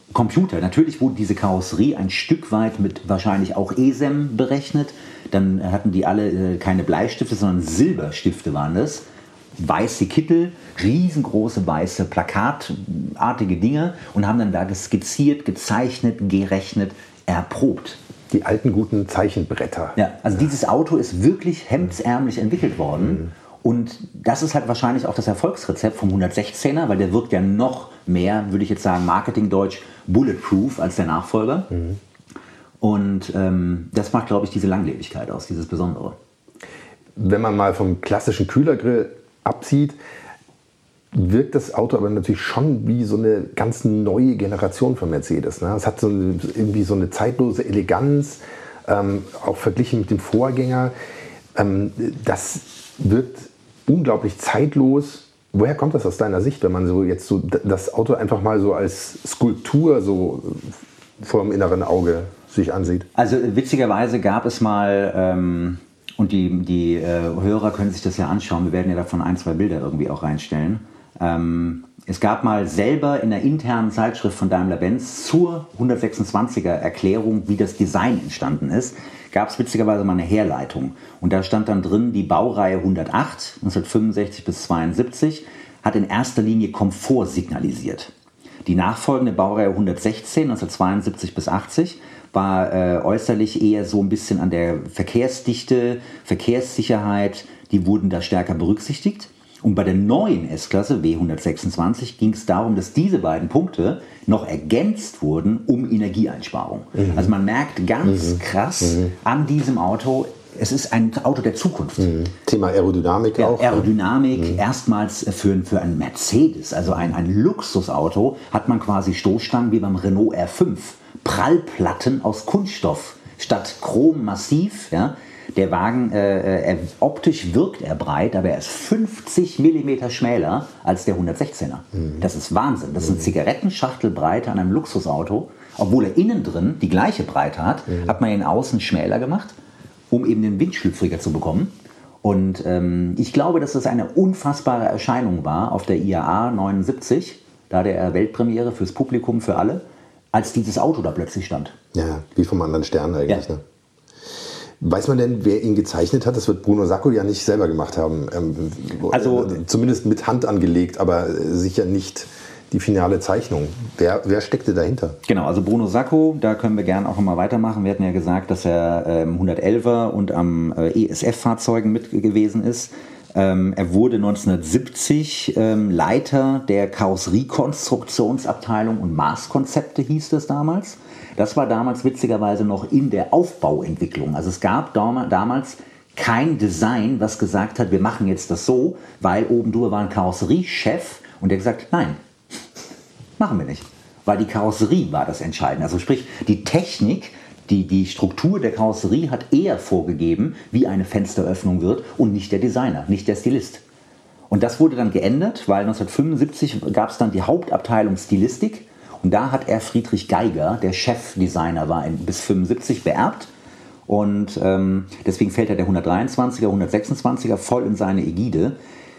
Computer. Natürlich wurde diese Karosserie ein Stück weit mit wahrscheinlich auch E S E M berechnet. Dann hatten die alle äh, keine Bleistifte, sondern Silberstifte waren das. Weiße Kittel, riesengroße weiße plakatartige Dinge und haben dann da skizziert, gezeichnet, gerechnet, erprobt. Die alten guten Zeichenbretter. Ja, also ja. Dieses Auto ist wirklich hemdsärmlich entwickelt worden. Mhm. Und das ist halt wahrscheinlich auch das Erfolgsrezept vom hundertsechzehner, weil der wirkt ja noch mehr, würde ich jetzt sagen, marketingdeutsch, bulletproof als der Nachfolger. Mhm. Und ähm, das macht, glaube ich, diese Langlebigkeit aus, dieses Besondere. Wenn man mal vom klassischen Kühlergrill absieht, wirkt das Auto aber natürlich schon wie so eine ganz neue Generation von Mercedes. Ne? Es hat so eine, irgendwie so eine zeitlose Eleganz, ähm, auch verglichen mit dem Vorgänger. Ähm, das wirkt unglaublich zeitlos. Woher kommt das aus deiner Sicht, wenn man so jetzt so das Auto einfach mal so als Skulptur so vor dem inneren Auge sich ansieht? Also witzigerweise gab es mal, ähm, und die, die äh, Hörer können sich das ja anschauen, wir werden ja davon ein, zwei Bilder irgendwie auch reinstellen. Ähm, es gab mal selber in der internen Zeitschrift von Daimler-Benz zur hundertsechsundzwanziger Erklärung, wie das Design entstanden ist, gab es witzigerweise mal eine Herleitung. Und da stand dann drin, die Baureihe hundertacht, neunzehnhundertfünfundsechzig bis zweiundsiebzig, hat in erster Linie Komfort signalisiert. Die nachfolgende Baureihe hundertsechzehn, neunzehnhundertzweiundsiebzig bis achtzig, war äh, äußerlich eher so ein bisschen an der Verkehrsdichte, Verkehrssicherheit, die wurden da stärker berücksichtigt. Und bei der neuen S-Klasse W hundertsechsundzwanzig ging es darum, dass diese beiden Punkte noch ergänzt wurden um Energieeinsparung. Mhm. Also man merkt ganz mhm. krass mhm. an diesem Auto, es ist ein Auto der Zukunft. Mhm. Thema Aerodynamik ja, auch. Aerodynamik, mhm. erstmals für, für einen Mercedes, also ein, ein Luxusauto, hat man quasi Stoßstangen wie beim Renault R fünf. Prallplatten aus Kunststoff statt Chrom massiv, ja. Der Wagen, äh, er, optisch wirkt er breit, aber er ist fünfzig Millimeter schmäler als der hundertsechzehner. Mhm. Das ist Wahnsinn. Das ist eine Zigarettenschachtelbreite an einem Luxusauto. Obwohl er innen drin die gleiche Breite hat, mhm. hat man ihn außen schmäler gemacht, um eben den windschlüpfriger zu bekommen. Und ähm, ich glaube, dass das eine unfassbare Erscheinung war auf der I A A neunundsiebzig, da der Weltpremiere fürs Publikum, für alle, als dieses Auto da plötzlich stand. Ja, wie vom anderen Stern eigentlich, ja. Ne? Weiß man denn, wer ihn gezeichnet hat? Das wird Bruno Sacco ja nicht selber gemacht haben. Ähm, also zumindest mit Hand angelegt, aber sicher nicht die finale Zeichnung. Wer, wer steckte dahinter? Genau, also Bruno Sacco, da können wir gerne auch noch mal weitermachen. Wir hatten ja gesagt, dass er ähm, hundertelfer und am äh, E S F-Fahrzeugen mit gewesen ist. Ähm, er wurde neunzehnhundertsiebzig ähm, Leiter der Karosseriekonstruktionsabteilung und Maßkonzepte, hieß das damals. Das war damals witzigerweise noch in der Aufbauentwicklung. Also es gab damals kein Design, was gesagt hat, wir machen jetzt das so, weil oben drüber war ein Karosseriechef und der gesagt hat, nein, machen wir nicht. Weil die Karosserie war das Entscheidende. Also sprich, die Technik, die, die Struktur der Karosserie hat eher vorgegeben, wie eine Fensteröffnung wird und nicht der Designer, nicht der Stilist. Und das wurde dann geändert, weil neunzehnhundertfünfundsiebzig gab es dann die Hauptabteilung Stilistik. Und da hat er Friedrich Geiger, der Chefdesigner war, bis fünfundsiebzig beerbt. Und ähm, deswegen fällt er der hundertdreiundzwanziger, hundertsechsundzwanziger voll in seine Ägide.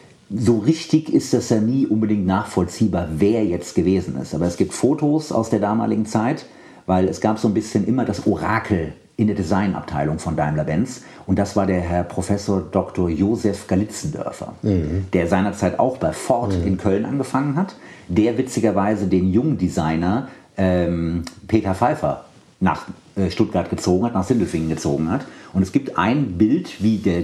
So richtig ist das ja nie unbedingt nachvollziehbar, wer jetzt gewesen ist. Aber es gibt Fotos aus der damaligen Zeit, weil es gab so ein bisschen immer das Orakel in der Designabteilung von Daimler-Benz. Und das war der Herr Professor Doktor Josef Galitzendörfer, mhm. der seinerzeit auch bei Ford mhm. in Köln angefangen hat, der witzigerweise den Jungdesigner ähm, Peter Pfeiffer nach äh, Stuttgart gezogen hat, nach Sindelfingen gezogen hat. Und es gibt ein Bild, wie der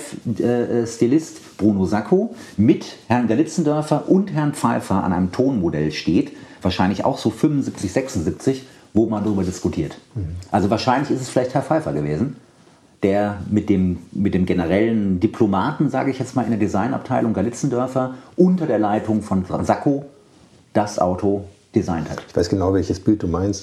Chef-Stilist äh, Bruno Sacco mit Herrn Galitzendörfer und Herrn Pfeiffer an einem Tonmodell steht, wahrscheinlich auch so fünfundsiebzig, sechsundsiebzig, wo man darüber diskutiert. Mhm. Also wahrscheinlich ist es vielleicht Herr Pfeiffer gewesen, der mit dem, mit dem generellen Diplomaten, sage ich jetzt mal, in der Designabteilung Galitzendörfer unter der Leitung von Sacco das Auto designt hat. Ich weiß genau, welches Bild du meinst.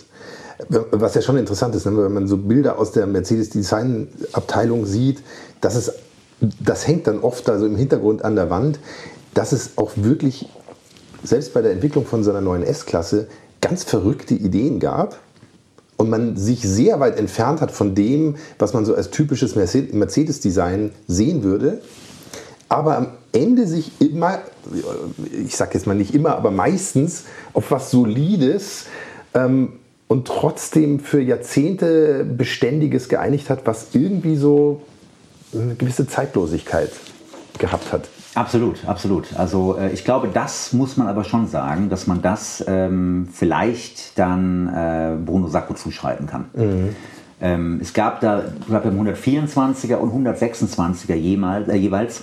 Was ja schon interessant ist, wenn man so Bilder aus der Mercedes-Design-Abteilung sieht, dass es, das hängt dann oft also im Hintergrund an der Wand, dass es auch wirklich, selbst bei der Entwicklung von seiner neuen S-Klasse, ganz verrückte Ideen gab und man sich sehr weit entfernt hat von dem, was man so als typisches Mercedes-Design sehen würde, aber am Ende sich immer, ich sage jetzt mal nicht immer, aber meistens auf was Solides ähm, und trotzdem für Jahrzehnte Beständiges geeinigt hat, was irgendwie so eine gewisse Zeitlosigkeit gehabt hat. Absolut, absolut. Also äh, ich glaube, das muss man aber schon sagen, dass man das ähm, vielleicht dann äh, Bruno Sacco zuschreiben kann. Mhm. Ähm, es gab da, ich glaube, im hundertvierundzwanziger und hundertsechsundzwanziger jeweils, äh, jeweils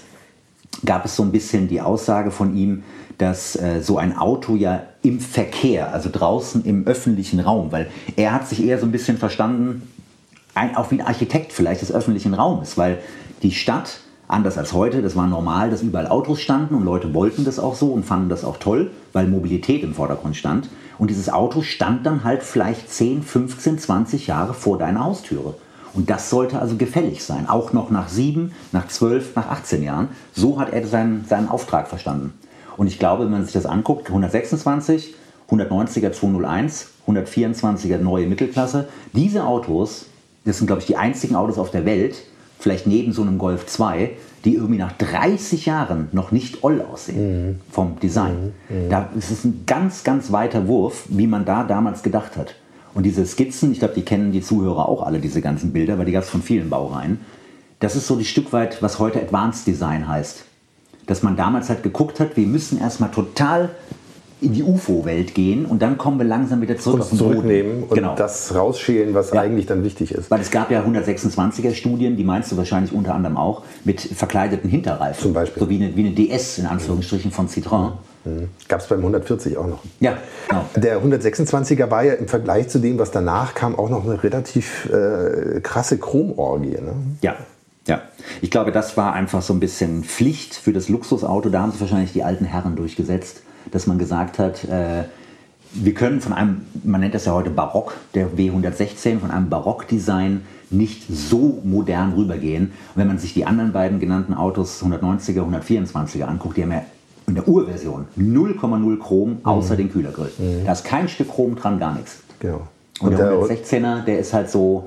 gab es so ein bisschen die Aussage von ihm, dass äh, so ein Auto ja im Verkehr, also draußen im öffentlichen Raum, weil er hat sich eher so ein bisschen verstanden, ein, auch wie ein Architekt vielleicht des öffentlichen Raumes, weil die Stadt, anders als heute, das war normal, dass überall Autos standen und Leute wollten das auch so und fanden das auch toll, weil Mobilität im Vordergrund stand. Und dieses Auto stand dann halt vielleicht zehn, fünfzehn, zwanzig Jahre vor deiner Haustüre. Und das sollte also gefällig sein, auch noch nach sieben, nach zwölf, nach achtzehn Jahren. So hat er seinen, seinen Auftrag verstanden. Und ich glaube, wenn man sich das anguckt, hundertsechsundzwanzig, hundertneunziger zweihunderteins, hundertvierundzwanziger neue Mittelklasse, diese Autos, das sind, glaube ich, die einzigen Autos auf der Welt, vielleicht neben so einem Golf zwei, die irgendwie nach dreißig Jahren noch nicht oll aussehen, mhm. vom Design. Mhm. Da ist es ein ganz, ganz weiter Wurf, wie man da damals gedacht hat. Und diese Skizzen, ich glaube, die kennen die Zuhörer auch alle, diese ganzen Bilder, weil die gab es von vielen Baureihen. Das ist so ein Stück weit, was heute Advanced Design heißt. Dass man damals halt geguckt hat, wir müssen erstmal total in die U F O-Welt gehen und dann kommen wir langsam wieder zurück auf den Boden. Zurücknehmen und genau. das rausschälen, was ja. eigentlich dann wichtig ist. Weil es gab ja hundertsechsundzwanziger-Studien, die meinst du wahrscheinlich unter anderem auch, mit verkleideten Hinterreifen. Zum Beispiel. So wie eine, wie eine D S in Anführungsstrichen von Citroën. Mhm. Gab es beim hundertvierzig auch noch. Ja, genau. Der hundertsechsundzwanziger war ja im Vergleich zu dem, was danach kam, auch noch eine relativ äh, krasse Chromorgie. Ne? Ja. Ja, ich glaube, das war einfach so ein bisschen Pflicht für das Luxusauto. Da haben sich wahrscheinlich die alten Herren durchgesetzt, dass man gesagt hat, äh, wir können von einem, man nennt das ja heute Barock, der W hundertsechzehn, von einem Barockdesign nicht so modern rübergehen. Und wenn man sich die anderen beiden genannten Autos, hundertneunziger, hundertvierundzwanziger anguckt, die haben ja in der Urversion null Komma null Chrom, außer mhm. den Kühlergrill. Mhm. Da ist kein Stück Chrom dran, gar nichts. Genau. Und, Und der hundertsechzehner, der ist halt so...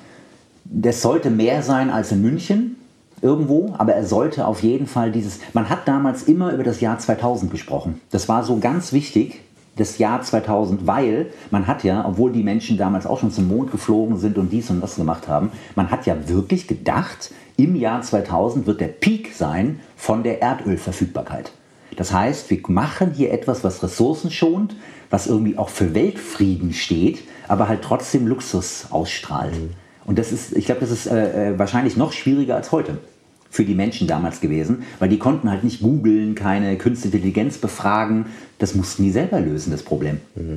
Das sollte mehr sein als in München irgendwo, aber er sollte auf jeden Fall dieses... Man hat damals immer über das Jahr zweitausend gesprochen. Das war so ganz wichtig, das Jahr zweitausend, weil man hat ja, obwohl die Menschen damals auch schon zum Mond geflogen sind und dies und das gemacht haben, man hat ja wirklich gedacht, im Jahr zweitausend wird der Peak sein von der Erdölverfügbarkeit. Das heißt, wir machen hier etwas, was Ressourcen schont, was irgendwie auch für Weltfrieden steht, aber halt trotzdem Luxus ausstrahlt. Mhm. Und das ist, ich glaube, das ist äh, wahrscheinlich noch schwieriger als heute für die Menschen damals gewesen, weil die konnten halt nicht googeln, keine künstliche Intelligenz befragen. Das mussten die selber lösen, das Problem.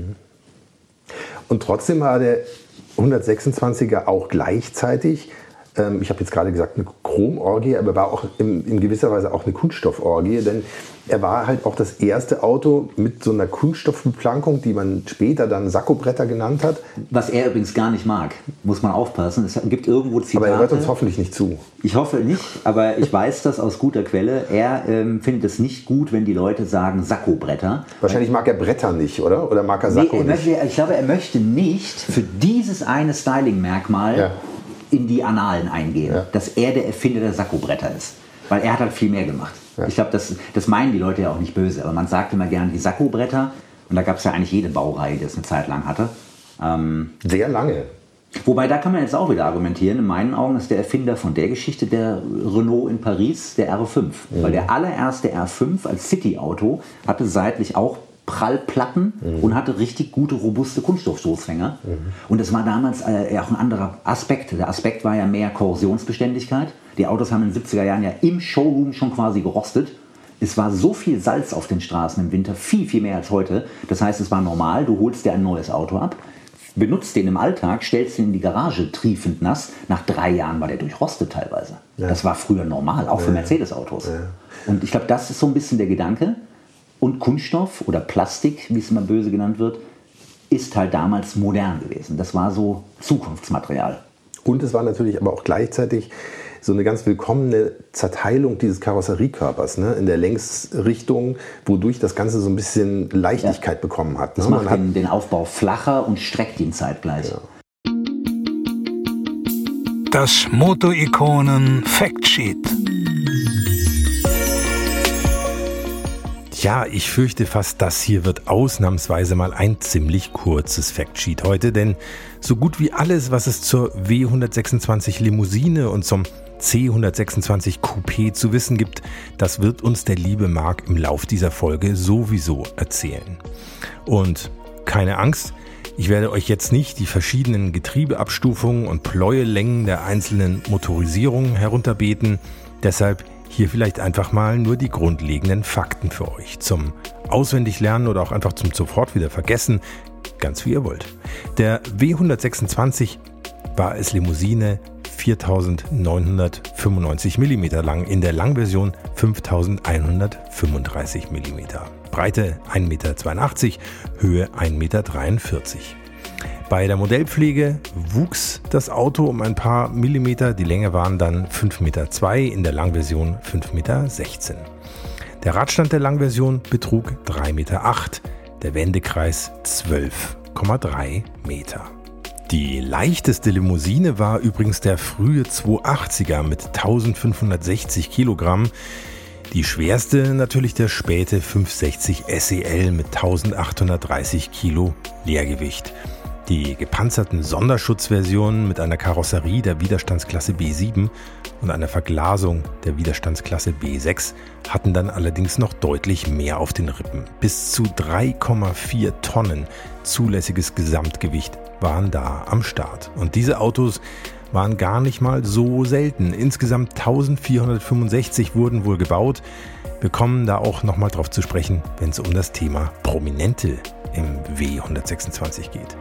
Und trotzdem war der hundertsechsundzwanziger auch gleichzeitig, ähm, ich habe jetzt gerade gesagt, eine Chromorgie, aber war auch in, in gewisser Weise auch eine Kunststofforgie, denn er war halt auch das erste Auto mit so einer Kunststoffbeplankung, die man später dann Sacco-Bretter genannt hat. Was er übrigens gar nicht mag, muss man aufpassen. Es gibt irgendwo Zitate. Aber er hört uns hoffentlich nicht zu. Ich hoffe nicht, aber ich weiß das aus guter Quelle. Er ähm, findet es nicht gut, wenn die Leute sagen Sacco-Bretter. Wahrscheinlich mag er Bretter nicht, oder? Oder mag er Sacco nee, er nicht? Möchte, ich glaube, er möchte nicht für dieses eine Styling-Merkmal ja. in die Annalen eingehen, ja. dass er der Erfinder der Sacco-Bretter ist. Weil er hat halt viel mehr gemacht. Ja. Ich glaube, das, das meinen die Leute ja auch nicht böse. Aber man sagt immer gerne die Sacco-Bretter. Und da gab es ja eigentlich jede Baureihe, die das eine Zeit lang hatte. Ähm, Sehr lange. Wobei, da kann man jetzt auch wieder argumentieren. In meinen Augen ist der Erfinder von der Geschichte der Renault in Paris, der R fünf. Mhm. Weil der allererste R fünf als City-Auto hatte seitlich auch Prallplatten mhm. und hatte richtig gute, robuste Kunststoffstoßfänger. Mhm. Und das war damals äh, auch ein anderer Aspekt. Der Aspekt war ja mehr Korrosionsbeständigkeit. Die Autos haben in den siebziger Jahren ja im Showroom schon quasi gerostet. Es war so viel Salz auf den Straßen im Winter, viel, viel mehr als heute. Das heißt, es war normal, du holst dir ein neues Auto ab, benutzt den im Alltag, stellst ihn in die Garage triefend nass. Nach drei Jahren war der durchrostet teilweise. Ja. Das war früher normal, auch für ja. Mercedes-Autos. Ja. Und ich glaube, das ist so ein bisschen der Gedanke. Und Kunststoff oder Plastik, wie es immer böse genannt wird, ist halt damals modern gewesen. Das war so Zukunftsmaterial. Und es war natürlich aber auch gleichzeitig so eine ganz willkommene Zerteilung dieses Karosseriekörpers, ne, in der Längsrichtung, wodurch das Ganze so ein bisschen Leichtigkeit ja. bekommen hat. Ne? Das macht Man den, den Aufbau flacher und streckt ihn zeitgleich. Ja. Das Moto-Ikonen Factsheet. Tja, ich fürchte fast, das hier wird ausnahmsweise mal ein ziemlich kurzes Factsheet heute, denn so gut wie alles, was es zur W hundertsechsundzwanzig Limousine und zum C hundertsechsundzwanzig Coupé zu wissen gibt, das wird uns der liebe Marc im Lauf dieser Folge sowieso erzählen. Und keine Angst, ich werde euch jetzt nicht die verschiedenen Getriebeabstufungen und Pleuelängen der einzelnen Motorisierungen herunterbeten, deshalb hier vielleicht einfach mal nur die grundlegenden Fakten für euch zum Auswendiglernen oder auch einfach zum sofort wieder vergessen, ganz wie ihr wollt. Der W hundertsechsundzwanzig war als Limousine viertausendneunhundertfünfundneunzig Millimeter lang, in der Langversion fünftausendeinhundertfünfunddreißig Millimeter. Breite ein Meter zweiundachtzig, Höhe ein Meter dreiundvierzig. Bei der Modellpflege wuchs das Auto um ein paar Millimeter, die Länge waren dann fünf Komma zwei Meter, in der Langversion fünf Komma sechzehn Meter. Der Radstand der Langversion betrug drei Komma acht Meter, der Wendekreis zwölf Komma drei Meter. Die leichteste Limousine war übrigens der frühe zweihundertachtziger mit eintausendfünfhundertsechzig Kilogramm. Die schwerste natürlich der späte fünfhundertsechzig S E L mit eintausendachthundertdreißig Kilo Leergewicht. Die gepanzerten Sonderschutzversionen mit einer Karosserie der Widerstandsklasse B sieben und einer Verglasung der Widerstandsklasse B sechs hatten dann allerdings noch deutlich mehr auf den Rippen. Bis zu drei Komma vier Tonnen zulässiges Gesamtgewicht waren da am Start. Und diese Autos waren gar nicht mal so selten. Insgesamt eintausendvierhundertfünfundsechzig wurden wohl gebaut. Wir kommen da auch nochmal drauf zu sprechen, wenn es um das Thema Prominente im W hundertsechsundzwanzig geht.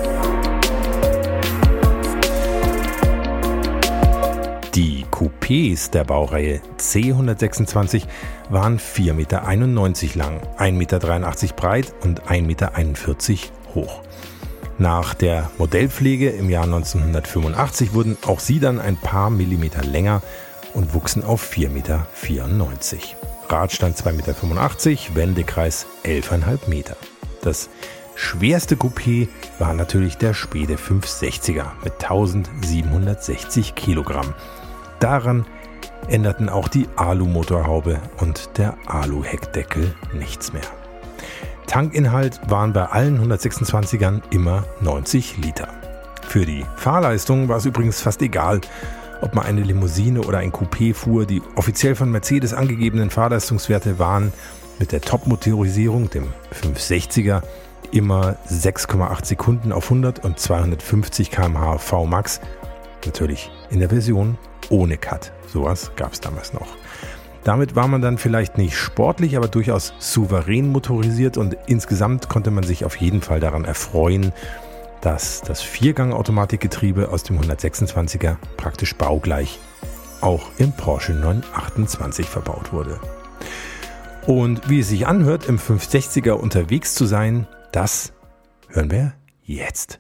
Die Coupés der Baureihe C hundertsechsundzwanzig waren vier Komma einundneunzig Meter lang, ein Meter dreiundachtzig breit und ein Meter einundvierzig hoch. Nach der Modellpflege im Jahr neunzehnhundertfünfundachtzig wurden auch sie dann ein paar Millimeter länger und wuchsen auf vier Komma vierundneunzig Meter. Radstand zwei Komma fünfundachtzig Meter, Wendekreis elf Komma fünf Meter. Das schwerste Coupé war natürlich der späte fünfhundertsechziger mit eintausendsiebenhundertsechzig Kilogramm. Daran änderten auch die Alu-Motorhaube und der Alu-Heckdeckel nichts mehr. Tankinhalt waren bei allen hundertsechsundzwanzigern immer neunzig Liter. Für die Fahrleistung war es übrigens fast egal, ob man eine Limousine oder ein Coupé fuhr. Die offiziell von Mercedes angegebenen Fahrleistungswerte waren mit der Top-Motorisierung, dem fünfhundertsechziger, immer sechs Komma acht Sekunden auf hundert und zweihundertfünfzig Kilometer pro Stunde V Max. Natürlich in der Version ohne Cut. Sowas gab es damals noch. Damit war man dann vielleicht nicht sportlich, aber durchaus souverän motorisiert und insgesamt konnte man sich auf jeden Fall daran erfreuen, dass das Viergang-Automatikgetriebe aus dem hundertsechsundzwanziger praktisch baugleich auch im Porsche neunhundertachtundzwanzig verbaut wurde. Und wie es sich anhört, im fünfhundertsechziger unterwegs zu sein, das hören wir jetzt.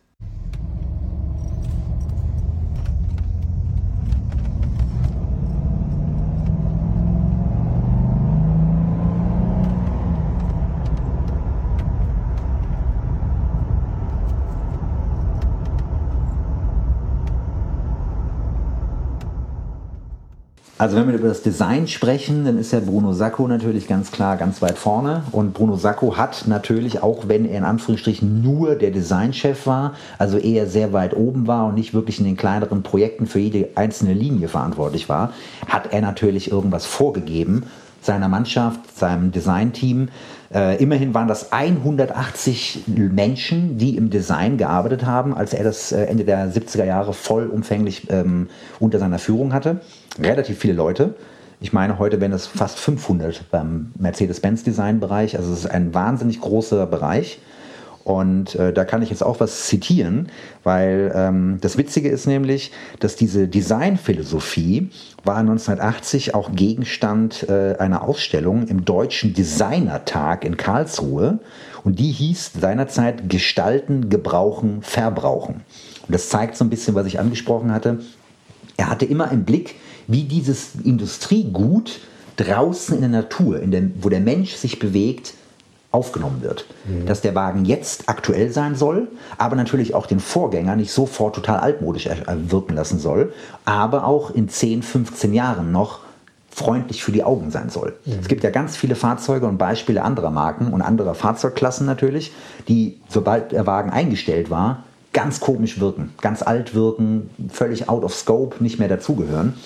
Also wenn wir über das Design sprechen, dann ist ja Bruno Sacco natürlich ganz klar ganz weit vorne. Und Bruno Sacco hat natürlich, auch wenn er in Anführungsstrichen nur der Designchef war, also eher sehr weit oben war und nicht wirklich in den kleineren Projekten für jede einzelne Linie verantwortlich war, hat er natürlich irgendwas vorgegeben seiner Mannschaft, seinem Designteam. Äh, immerhin waren das hundertachtzig Menschen, die im Design gearbeitet haben, als er das äh, Ende der siebziger Jahre vollumfänglich ähm, unter seiner Führung hatte. Relativ viele Leute. Ich meine, heute wären es fast fünfhundert beim Mercedes-Benz-Design-Bereich. Also es ist ein wahnsinnig großer Bereich. Und äh, da kann ich jetzt auch was zitieren, weil ähm, das Witzige ist nämlich, dass diese Designphilosophie war neunzehnhundertachtzig auch Gegenstand äh, einer Ausstellung im Deutschen Designertag in Karlsruhe. Und die hieß seinerzeit Gestalten, Gebrauchen, Verbrauchen. Und das zeigt so ein bisschen, was ich angesprochen hatte. Er hatte immer im Blick, wie dieses Industriegut draußen in der Natur, in der, wo der Mensch sich bewegt, aufgenommen wird. Mhm. Dass der Wagen jetzt aktuell sein soll, aber natürlich auch den Vorgänger nicht sofort total altmodisch wirken lassen soll, aber auch in zehn, fünfzehn Jahren noch freundlich für die Augen sein soll. Mhm. Es gibt ja ganz viele Fahrzeuge und Beispiele anderer Marken und anderer Fahrzeugklassen natürlich, die, sobald der Wagen eingestellt war, ganz komisch wirken, ganz alt wirken, völlig out of scope, nicht mehr dazugehören.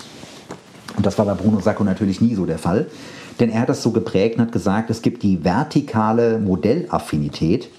Und das war bei Bruno Sacco natürlich nie so der Fall. Denn er hat das so geprägt und hat gesagt, es gibt die vertikale Modellaffinität.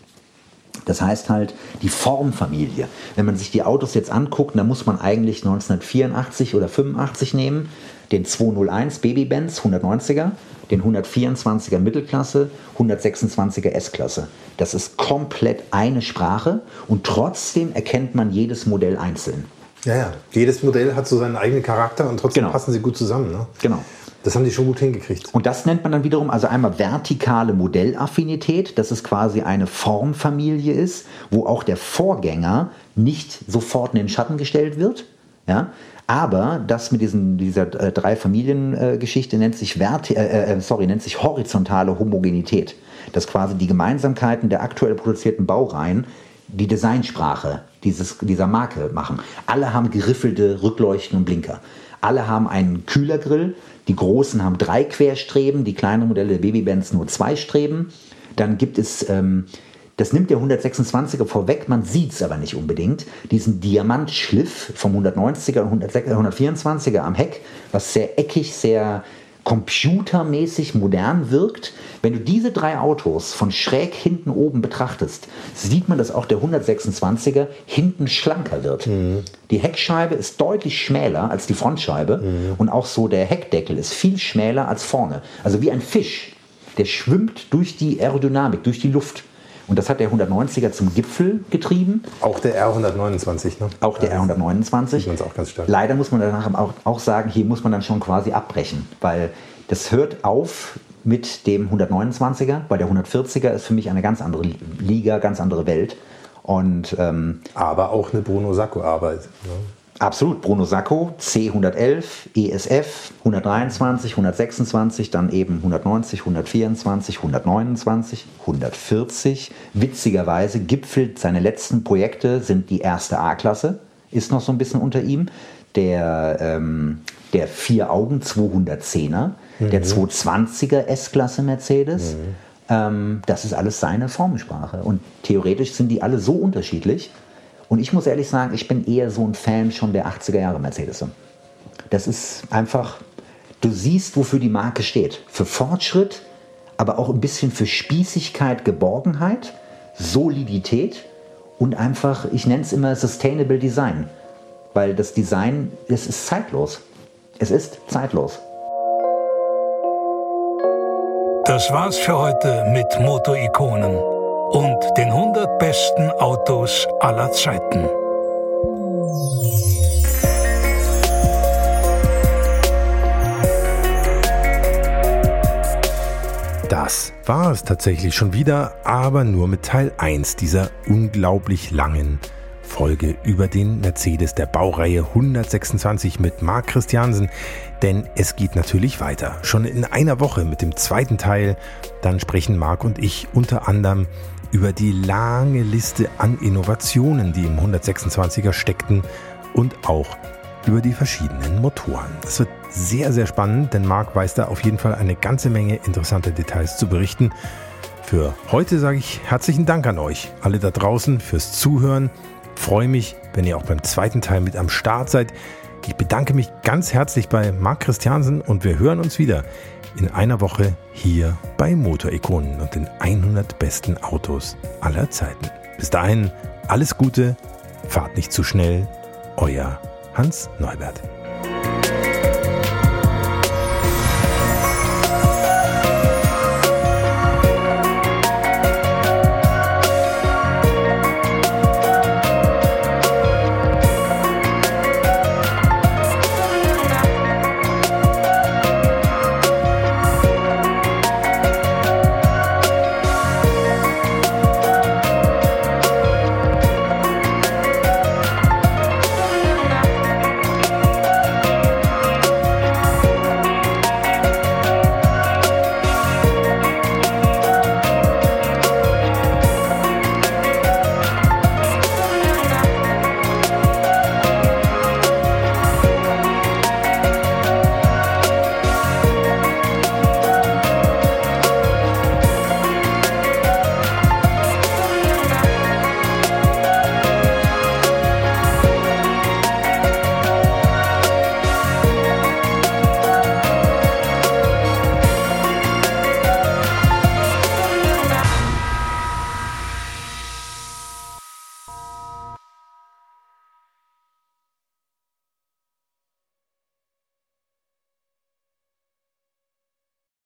Das heißt halt die Formfamilie. Wenn man sich die Autos jetzt anguckt, dann muss man eigentlich neunzehnhundertvierundachtzig oder fünfundachtzig nehmen, den zweihunderteins Baby-Benz hundertneunziger, den hundertvierundzwanziger Mittelklasse, hundertsechsundzwanziger S-Klasse. Das ist komplett eine Sprache und trotzdem erkennt man jedes Modell einzeln. Ja, ja. Jedes Modell hat so seinen eigenen Charakter und trotzdem genau. passen sie gut zusammen. Ne? Genau. Das haben die schon gut hingekriegt. Und das nennt man dann wiederum, also einmal vertikale Modellaffinität, dass es quasi eine Formfamilie ist, wo auch der Vorgänger nicht sofort in den Schatten gestellt wird. Ja? Aber das mit diesen, dieser äh, drei Familien-Geschichte äh, nennt sich verti- äh, äh, sorry, nennt sich horizontale Homogenität. Dass quasi die Gemeinsamkeiten der aktuell produzierten Baureihen die Designsprache dieses, dieser Marke machen. Alle haben geriffelte Rückleuchten und Blinker. Alle haben einen Kühlergrill. Die großen haben drei Querstreben, die kleineren Modelle der Baby-Benz nur zwei Streben. Dann gibt es, ähm, das nimmt der hundertsechsundzwanziger vorweg, man sieht es aber nicht unbedingt, diesen Diamantschliff vom hundertneunziger und hundertvierundzwanziger am Heck, was sehr eckig, sehr computermäßig modern wirkt. Wenn du diese drei Autos von schräg hinten oben betrachtest, sieht man, dass auch der hundertsechsundzwanziger hinten schlanker wird. Mhm. Die Heckscheibe ist deutlich schmäler als die Frontscheibe mhm. und auch so der Heckdeckel ist viel schmäler als vorne. Also wie ein Fisch, der schwimmt durch die Aerodynamik, durch die Luft. Und das hat der hundertneunziger zum Gipfel getrieben. Auch der R hundertneunundzwanzig, ne? Auch der R hundertneunundzwanzig. Sieht man auch ganz stark. Leider muss man danach auch, auch sagen, hier muss man dann schon quasi abbrechen, weil das hört auf mit dem hundertneunundzwanziger, weil der hundertvierziger ist für mich eine ganz andere Liga, ganz andere Welt. Und, ähm, aber auch eine Bruno Sacco-Arbeit. Ne? Absolut, Bruno Sacco, C hundertelf, E S F, hundertdreiundzwanzig, hundertsechsundzwanzig, dann eben hundertneunzig, hundertvierundzwanzig, hundertneunundzwanzig, hundertvierzig. Witzigerweise gipfelt seine letzten Projekte sind die erste A-Klasse, ist noch so ein bisschen unter ihm. Der, ähm, der Vier-Augen zweihundertzehner, mhm. der zweihundertzwanziger S-Klasse Mercedes. Mhm. Ähm, das ist alles seine Formensprache. Und theoretisch sind die alle so unterschiedlich. Und ich muss ehrlich sagen, ich bin eher so ein Fan schon der achtziger Jahre Mercedes. Das ist einfach, du siehst, wofür die Marke steht. Für Fortschritt, aber auch ein bisschen für Spießigkeit, Geborgenheit, Solidität und einfach, ich nenne es immer Sustainable Design. Weil das Design, es ist zeitlos. Es ist zeitlos. Das war's für heute mit Motorikonen und den hundert besten Autos aller Zeiten. Das war es tatsächlich schon wieder, aber nur mit Teil eins dieser unglaublich langen Folge über den Mercedes der Baureihe hundertsechsundzwanzig mit Marc Christiansen, denn es geht natürlich weiter. Schon in einer Woche mit dem zweiten Teil, dann sprechen Marc und ich unter anderem über die lange Liste an Innovationen, die im hundertsechsundzwanziger steckten und auch über die verschiedenen Motoren. Es wird sehr, sehr spannend, denn Marc weiß da auf jeden Fall eine ganze Menge interessanter Details zu berichten. Für heute sage ich herzlichen Dank an euch, alle da draußen, fürs Zuhören. Freue mich, wenn ihr auch beim zweiten Teil mit am Start seid. Ich bedanke mich ganz herzlich bei Marc Christiansen und wir hören uns wieder in einer Woche hier bei Motorikonen und den hundert besten Autos aller Zeiten. Bis dahin, alles Gute, fahrt nicht zu schnell, euer Hans Neubert.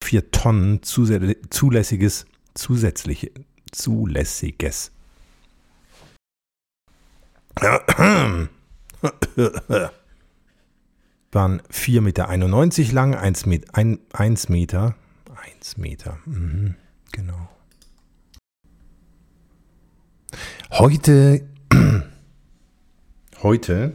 vier Tonnen zulässiges, zusätzliche, zulässiges. Waren vier Meter einundneunzig lang, eins Meter, eins Meter, eins Meter, mhm, genau. Heute, heute,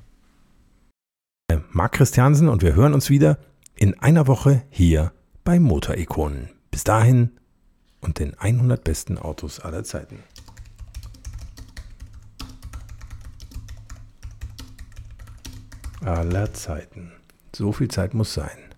Marc Christiansen und wir hören uns wieder in einer Woche hier bei Motorikonen. Bis dahin und den hundert besten Autos aller Zeiten. Aller Zeiten. So viel Zeit muss sein.